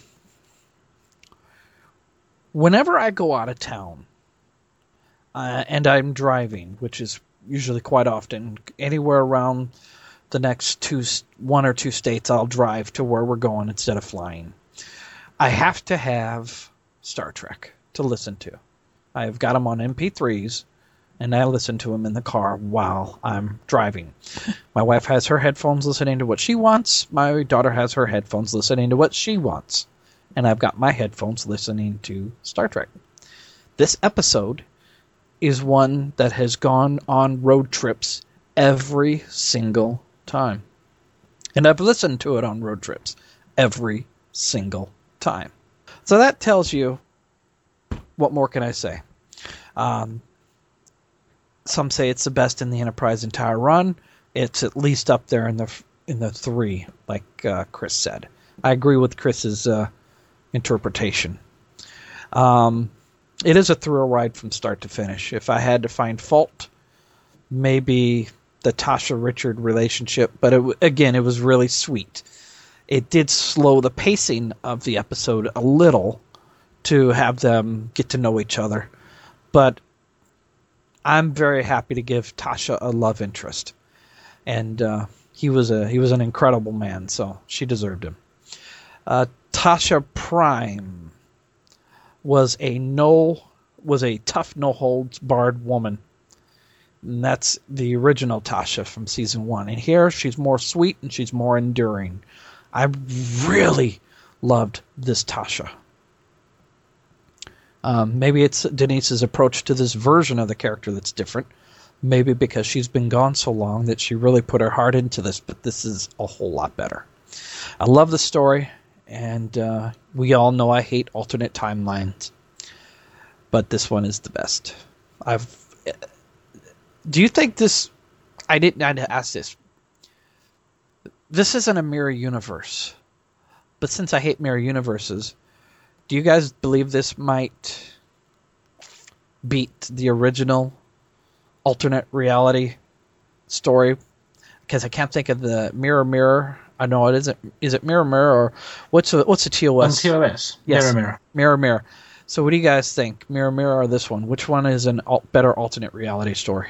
Whenever I go out of town, uh, and I'm driving, which is usually quite often, anywhere around the next two, one or two states, I'll drive to where we're going instead of flying. I have to have Star Trek to listen to. I've got them on M P threes, and I listen to them in the car while I'm driving. My wife has her headphones listening to what she wants. My daughter has her headphones listening to what she wants. And I've got my headphones listening to Star Trek. This episode is one that has gone on road trips every single time. And I've listened to it on road trips every single time. So that tells you, what more can I say? Um, some say it's the best in the Enterprise entire run. It's at least up there in the in the three, like uh, Chris said. I agree with Chris's uh, interpretation. Um, it is a thrill ride from start to finish. If I had to find fault, maybe the Tasha Richard relationship, but it, again, it was really sweet. It did slow the pacing of the episode a little to have them get to know each other, but I'm very happy to give Tasha a love interest, and uh, he was a he was an incredible man, so she deserved him. Uh, Tasha Prime was a no was a tough, no holds barred woman. And that's the original Tasha from season one. And here she's more sweet and she's more enduring. I really loved this Tasha. Um, maybe it's Denise's approach to this version of the character that's different. Maybe because she's been gone so long that she really put her heart into this, but this is a whole lot better. I love the story, and uh, we all know I hate alternate timelines, but this one is the best. I've. Do you think this... I didn't I didn't ask this. This isn't a mirror universe, but since I hate mirror universes, do you guys believe this might beat the original alternate reality story? Because I can't think of the Mirror Mirror. I know it isn't. Is it Mirror Mirror or what's the, what's the T O S? On T O S. Yes. Mirror Mirror. Mirror Mirror. So what do you guys think? Mirror Mirror or this one? Which one is an al- better alternate reality story?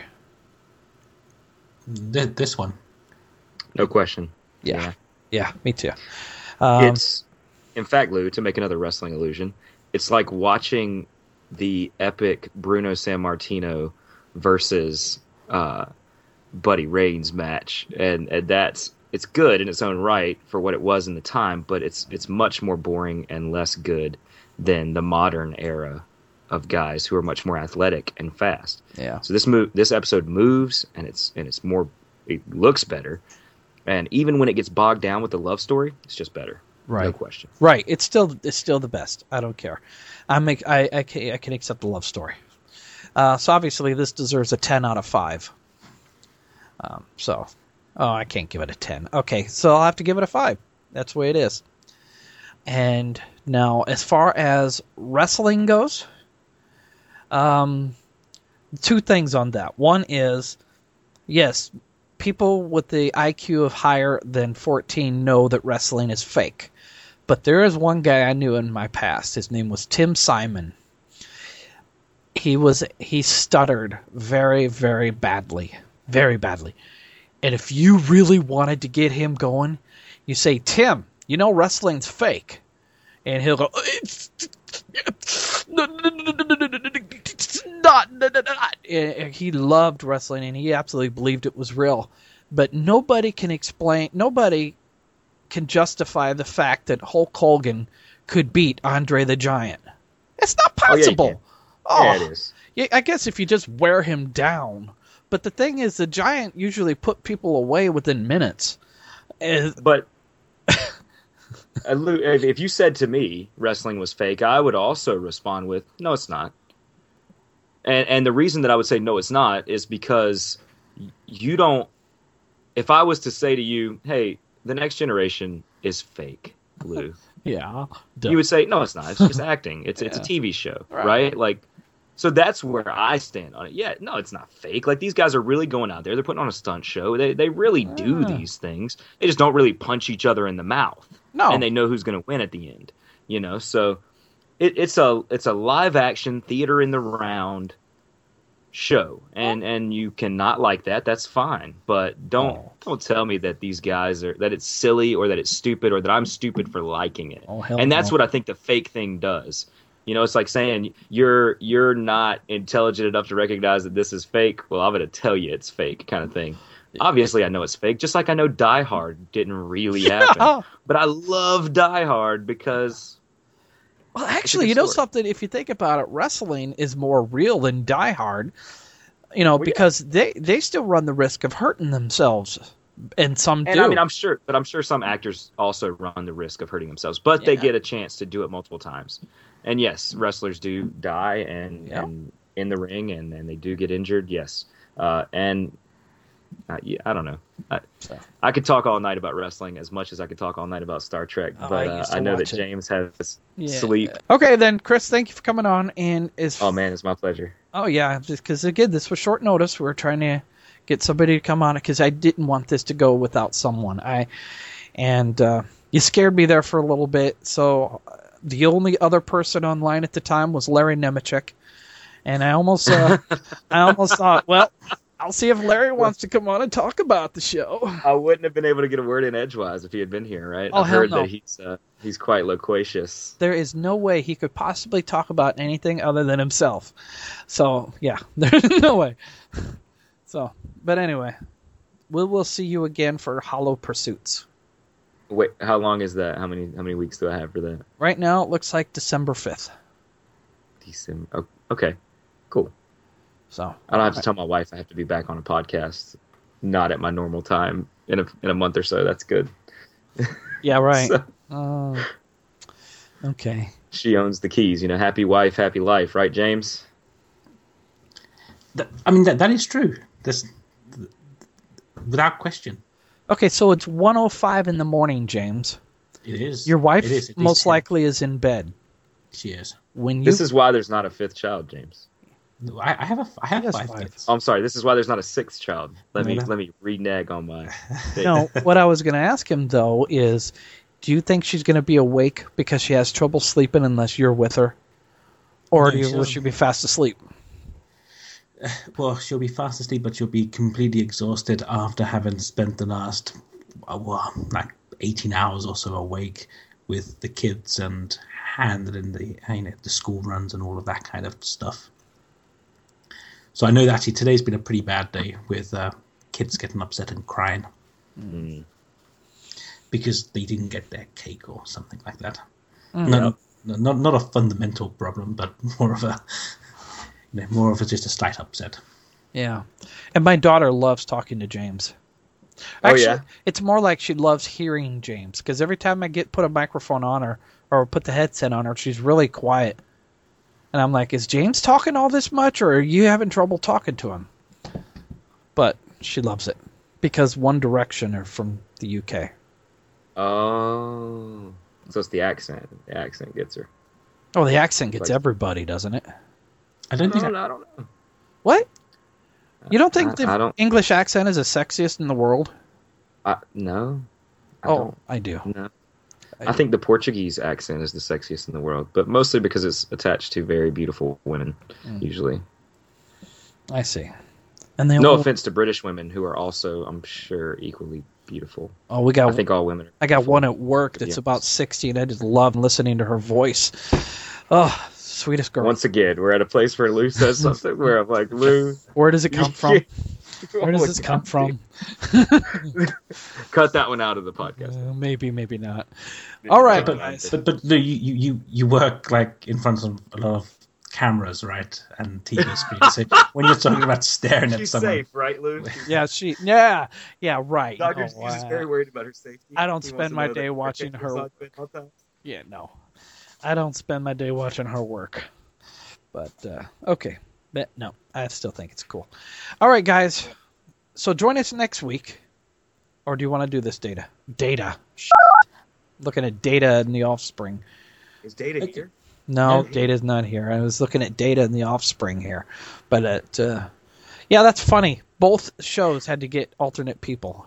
Th- This one. No question. Yeah. Yeah. Yeah, me too. Um, It's, in fact, Lou, to make another wrestling illusion, it's like watching the epic Bruno Sammartino versus uh, Buddy Reigns match, and, and that's it's good in its own right for what it was in the time, but it's it's much more boring and less good than the modern era of guys who are much more athletic and fast. Yeah. So this move, this episode moves, and it's and it's more, it looks better, and even when it gets bogged down with the love story, it's just better. Right. No question. Right. It's still it's still the best. I don't care. I make I I can, I can accept the love story. Uh, so obviously this deserves a ten out of five. Um, so, oh, I can't give it a ten. Okay, so I'll have to give it a five. That's the way it is. And now, as far as wrestling goes, um, two things on that. One is, yes, people with the I Q of higher than fourteen know that wrestling is fake. But there is one guy I knew in my past. His name was Tim Simon. He was he stuttered very, very badly. Very badly. And if you really wanted to get him going, you say, Tim, you know wrestling's fake. And he'll go, it's not. And he loved wrestling, and he absolutely believed it was real. But nobody can explain, nobody can justify the fact that Hulk Hogan could beat Andre the Giant. It's not possible. Oh, yeah, oh yeah, it is. Yeah, I guess if you just wear him down. But the thing is, the Giant usually put people away within minutes. Uh, But uh, Lou, if if you said to me wrestling was fake, I would also respond with, no, it's not. And and the reason that I would say no, it's not is because you don't. If I was to say to you, hey, the next generation is fake, Lou, yeah. you would say, no, it's not. It's just acting. It's it's a Yeah. T V show, Right. right? Like, so that's where I stand on it. Yeah, no, it's not fake. Like, these guys are really going out there. They're putting on a stunt show. They they really do Ah. these things. They just don't really punch each other in the mouth. No. And they know who's going to win at the end. You know, so it, it's a it's a live action theater in the round show, and and you cannot like that. That's fine, but don't Oh. don't tell me that these guys are that it's silly or that it's stupid or that I'm stupid for liking it. Oh, hell and that's no. what I think the fake thing does. You know, it's like saying you're you're not intelligent enough to recognize that this is fake. Well, I'm going to tell you it's fake, kind of thing. Obviously, I know it's fake, just like I know Die Hard didn't really happen. Yeah. But I love Die Hard because Well, It's a actually, good you know story. something? If you think about it, wrestling is more real than Die Hard. You know, yeah. because they, they still run the risk of hurting themselves, and some And do. I mean, I'm sure, but I'm sure some actors also run the risk of hurting themselves, but they Yeah. get a chance to do it multiple times. And yes, wrestlers do die and, Yeah. and in the ring, and, and they do get injured. Yes, uh, and Uh, yeah, I don't know. I, I could talk all night about wrestling as much as I could talk all night about Star Trek, Oh, but I uh, used to I know that watch it. James has Yeah. sleep. Okay, then, Chris, thank you for coming on. And is Oh man, it's my pleasure. Oh yeah, because again, this was short notice. We were trying to get somebody to come on it because I didn't want this to go without someone. I and uh, you scared me there for a little bit. So uh, the only other person online at the time was Larry Nemechek, and I almost, uh, I almost thought, well, I'll see if Larry wants to come on and talk about the show. I wouldn't have been able to get a word in edgewise if he had been here, right? Oh, I've hell heard no. that he's uh, he's quite loquacious. There is no way he could possibly talk about anything other than himself. So yeah, there's no way. So, but anyway, we will see you again for Hollow Pursuits. Wait, how long is that? How many how many weeks do I have for that? Right now, it looks like December fifth. December. Oh, okay, cool. So I don't have to tell my wife I have to be back on a podcast, not at my normal time in a in a month or so. That's good. Yeah, right. So- Uh, okay. She owns the keys, you know. Happy wife, happy life, right, James? That, I mean, that that is true. This, without question, Okay, so it's one oh five in the morning, James. it is. Your wife It is, it is most ten. likely is in bed. She is. When you This is why there's not a fifth child, James. I, I have a. I have He has five, five. kids. Oh, I'm sorry. This is why there's not a sixth child. Let No, me no. let me renege on my. thing. No, what I was going to ask him, though, is do you think she's going to be awake because she has trouble sleeping unless you're with her? Or No, do you, she will doesn't. she be fast asleep? Well, she'll be fast asleep, but she'll be completely exhausted after having spent the last, uh, well, like eighteen hours or so awake with the kids and handling the, you know, the school runs and all of that kind of stuff. So I know that actually today's been a pretty bad day with uh, kids getting upset and crying Mm. because they didn't get their cake or something like that. Mm. No, no, not not a fundamental problem, but more of a, you know, more of a, just a slight upset. Yeah. And my daughter loves talking to James. Oh, Actually, yeah? it's more like she loves hearing James because every time I get put a microphone on her or put the headset on her, she's really quiet. And I'm like, is James talking all this much or are you having trouble talking to him? But she loves it because One Direction are from the U K. Oh, so it's the accent. The accent gets her. Oh, the accent gets Like- everybody, doesn't it? I don't think No, I, no, I don't know. What? You don't think I- the I don't- English accent is the sexiest in the world? I, no. I oh, don't. I do. No. I I think the Portuguese accent is the sexiest in the world, but mostly because it's attached to very beautiful women, Mm. usually. I see. And they No all- offense to British women, who are also, I'm sure, equally beautiful. Oh, we got. I think all women are. I got beautiful, one at work to be that's honest. about sixty, and I just love listening to her voice. Oh, sweetest girl. Once again, we're at a place where Lou says something where I'm like, Lou, Where does it come from? Where does Oh, this come God. from? Cut that one out of the podcast. Uh, maybe, maybe not. All right, but, guys. but but no, you, you you you work like in front of a lot of cameras, right, and T V screens. So when you're talking about staring at She's someone, safe, right, Lou? Yeah, she. Yeah, yeah, right. Doctor Oh, Seuss is wow. very worried about her safety. I don't He spend wants to my know day that watching her her- kids are all the time. Yeah, no. I don't spend my day watching her work. But, uh, okay. But, no, I still think it's cool. All right, guys. So join us next week. Or do you want to do this data? Data. Shit. Looking at Data in the Offspring. Is Data here? No, Yeah. Data's not here. I was looking at Data in the Offspring here. But, it, uh, yeah, that's funny. Both shows had to get alternate people.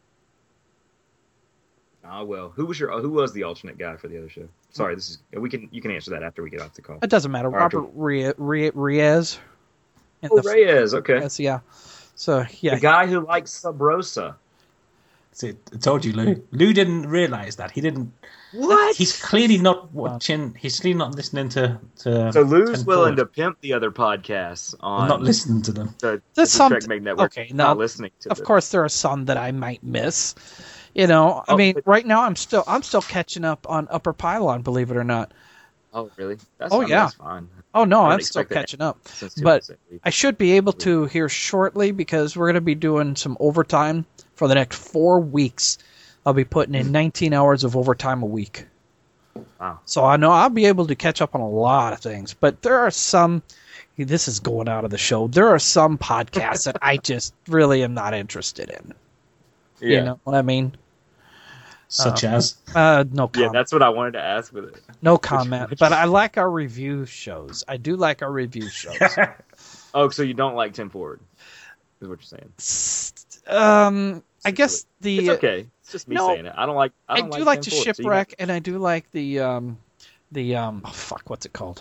Ah, well, who was your who was the alternate guy for the other show? Sorry, this is we can you can answer that after we get off the call. It doesn't matter. All right, Robert Rie- Rie- Reyes. in Oh, the- Reyes, okay, Yes, yeah. So, yeah. the guy who likes Sub Rosa. See, I told you, Lou. Lou didn't realize that. He didn't. What? He's clearly not watching. He's clearly not listening to. to So Lou's ten willing to forward. pimp the other podcasts on not listening to them. the, There's the some- Trek Made Network. okay, not now, listening to Of the- course, there are some that I might miss. You know, I Oh, mean, but- right now I'm still I'm still catching up on Upper Pylon, believe it or not. Oh, really? That's, Oh, I mean, yeah. that's fine. Oh no, I would I'm still expect that catching up. Since two But episodes a week. I should be able to here shortly because we're going to be doing some overtime for the next four weeks. I'll be putting in nineteen hours of overtime a week. Wow. So I know I'll be able to catch up on a lot of things, but there are some. This is going out of the show. There are some podcasts that I just really am not interested in. Yeah. You know what I mean? Such uh, as? Uh, no comment. Yeah, that's what I wanted to ask with it. No comment. But I like our review shows. I do like our review shows. Oh, so you don't like Tim Ford, is what you're saying? Um, I guess the It's okay. It's just me no, saying it. I don't like. I, I don't do like, like Tim to Ford, so you shipwreck, got- and I do like the um, the um, oh, fuck, what's it called?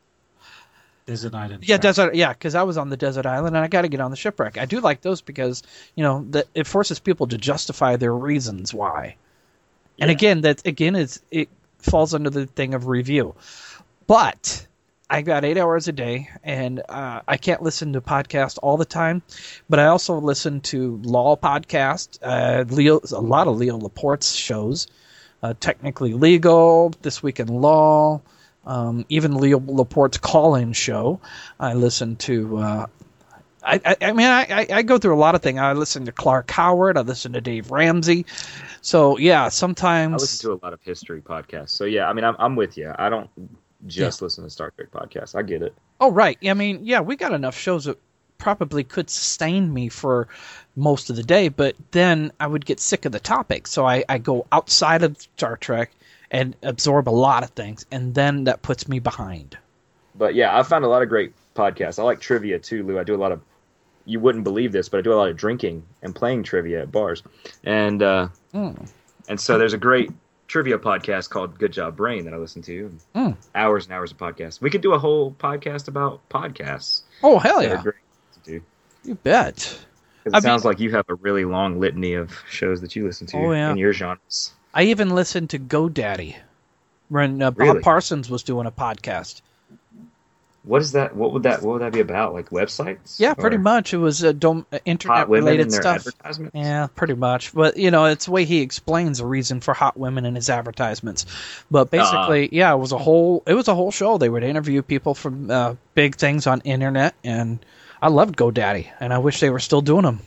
Desert Island. Yeah, Track. desert. Yeah, because I was on the desert island, and I got to get on the shipwreck. I do like those because you know that it forces people to justify their reasons why. And Yeah. again, that again is it falls under the thing of review. But I got eight hours a day, and uh, I can't listen to podcasts all the time. But I also listen to law podcast, uh, Leo, a lot of Leo Laporte's shows, uh, Technically Legal, This Week in Law. Um, even Leo Laporte's call-in show, I listen to. Uh, I, I, I mean, I, I go through a lot of things. I listen to Clark Howard. I listen to Dave Ramsey. So yeah, sometimes I listen to a lot of history podcasts. So yeah, I mean, I'm I'm with you. I don't just listen to Star Trek podcasts. I get it. Oh right, I mean, yeah, we got enough shows that probably could sustain me for most of the day, but then I would get sick of the topic. So I, I go outside of Star Trek and absorb a lot of things, and then that puts me behind. But yeah, I found a lot of great podcasts. I like trivia too, Lou. I do a lot of, you wouldn't believe this, but I do a lot of drinking and playing trivia at bars. And uh, Mm. and so there's a great trivia podcast called Good Job Brain that I listen to. Mm. Hours and hours of podcasts. We could do a whole podcast about podcasts. Oh hell that are yeah, great to do. you bet. 'Cause It I sounds mean- like you have a really long litany of shows that you listen to Oh, yeah. in your genres. I even listened to GoDaddy when uh, Bob Really? Parsons was doing a podcast. What is that? What would that? What would that be about? Like websites? Yeah, pretty Or much. It was uh, dom- uh, Hot internet women related and their stuff. advertisements. Yeah, pretty much. But you know, it's the way he explains the reason for hot women in his advertisements. But basically, yeah, it was a whole it was a whole show. They would interview people from uh, big things on internet, and I loved GoDaddy, and I wish they were still doing them.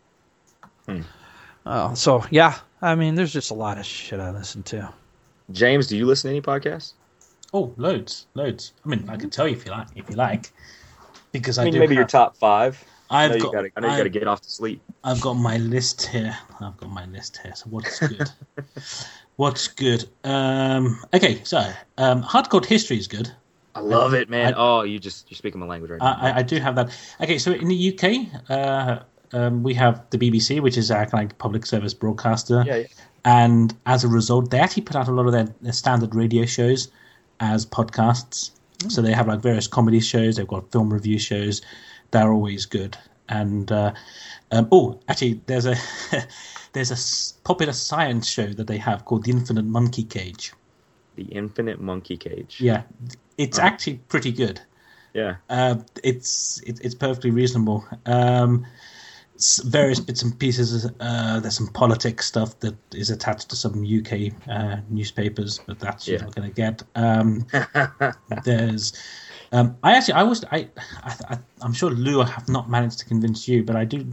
Hmm. Uh, so yeah, I mean, there's just a lot of shit I listen to. James, do you listen to any podcasts? Oh, loads, loads. I mean, I can tell you if you like, if you like, because I, I mean, do maybe your have- top five. I I've know got, you gotta, I know you I- got to get off to sleep. I've got my list here. I've got my list here. So what's good? What's good? Um, okay, so um, Hardcore History is good. I love it, man. I- oh, you just you're speaking my language right now. I, I, I do have that. Okay, so in the U K, uh, um, we have the B B C, which is our kind of public service broadcaster. Yeah, yeah. And as a result, they actually put out a lot of their, their standard radio shows as podcasts. So they have like various comedy shows. They've got film review shows. They're always good. And uh, um, oh, actually, there's a there's a s- popular science show that they have called The Infinite Monkey Cage. The Infinite Monkey Cage. Yeah, it's Oh. actually pretty good. Yeah. Uh, it's it, it's perfectly reasonable. Um, s- various bits and pieces. Uh, there's some politics stuff that is attached to some U K uh, newspapers, but that's you're Yeah. not going to get. Um, there's. Um, I actually, I was, I, I, I, I'm sure Lou, I have not managed to convince you, but I do.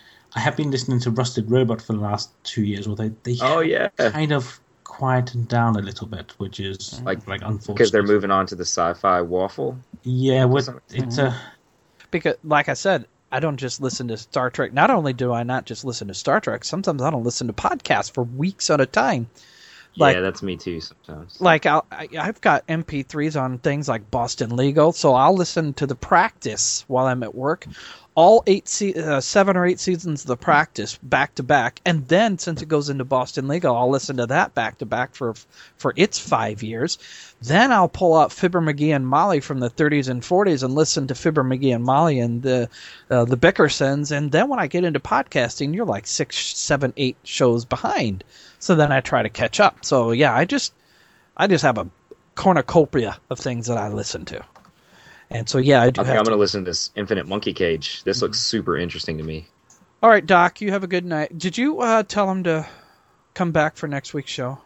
I have been listening to Rusted Robot for the last two years, although they Oh yeah. kind of quietened down a little bit, which is Like- like unfortunate Because they're moving on to the sci-fi waffle. Yeah, what, some- it's a. Because, like I said, I don't just listen to Star Trek. Not only do I not just listen to Star Trek, sometimes I don't listen to podcasts for weeks at a time. Like- yeah, that's me too sometimes. Like I'll, I, I've got M P threes on things like Boston Legal, so I'll listen to The Practice while I'm at work. All eight, se- uh, seven or eight seasons of The Practice back to back, and then since it goes into Boston Legal, I'll listen to that back to back for for its five years. Then I'll pull out Fibber McGee and Molly from the thirties and forties and listen to Fibber McGee and Molly and the uh, the Bickersons. And then when I get into podcasting, you're like six, seven, eight shows behind. So then I try to catch up. So yeah, I just I just have a cornucopia of things that I listen to. And so yeah, I do I think have I'm to. going to listen to this Infinite Monkey Cage. This looks super interesting to me. All right, Doc, you have a good night. Did you uh, tell him to come back for next week's show?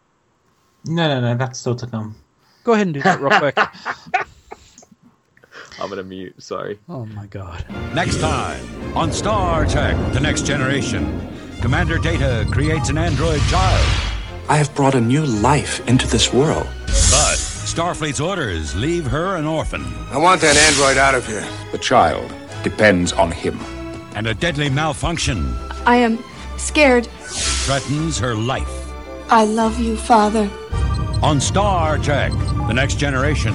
No, no, no, that's still to come. Go ahead and do that real quick. I'm going to mute. Sorry. Oh my God. Next time on Star Trek The Next Generation, Commander Data creates an android child I have brought a new life into this world. But Starfleet's orders leave her an orphan. I want that android out of here. The child depends on him. And a deadly malfunction I am scared. threatens her life. I love you, Father. On Star Trek, The Next Generation.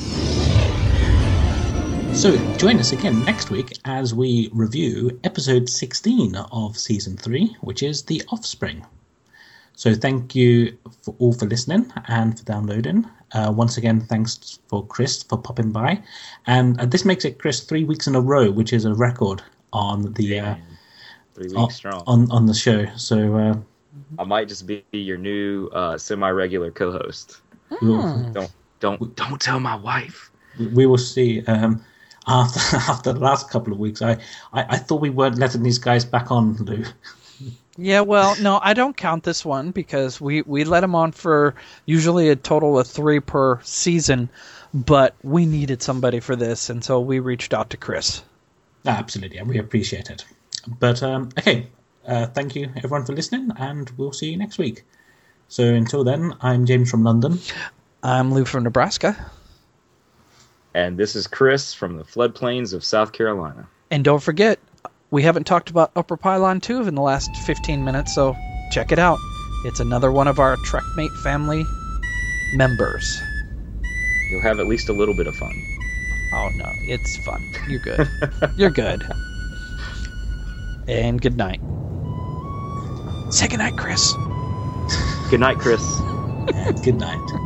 So join us again next week as we review episode sixteen of season three, which is The Offspring. So thank you for all for listening and for downloading. Uh, once again, thanks for Chris for popping by. And uh, this makes it, Chris, three weeks in a row, which is a record on the uh, Three weeks on, strong. on on the show. So uh, I might just be your new uh, semi-regular co-host. we'll, Don't don't don't tell my wife. we will see. Um, after after the last couple of weeks, I, I, I thought we weren't letting these guys back on, Lou. Yeah, well, no, I don't count this one because we, we let them on for usually a total of three per season, but we needed somebody for this, and so we reached out to Chris. Absolutely, and we appreciate it. But, um, okay, uh, thank you everyone for listening, and we'll see you next week. So until then, I'm James from London. I'm Lou from Nebraska. And this is Chris from the floodplains of South Carolina. And don't forget, we haven't talked about Upper Pylon two in the last fifteen minutes, so check it out. It's another one of our TrekMate family members. You'll have at least a little bit of fun. Oh, no, it's fun. You're good. You're good. And good night. Say good night, Chris. Good night, Chris. And good night.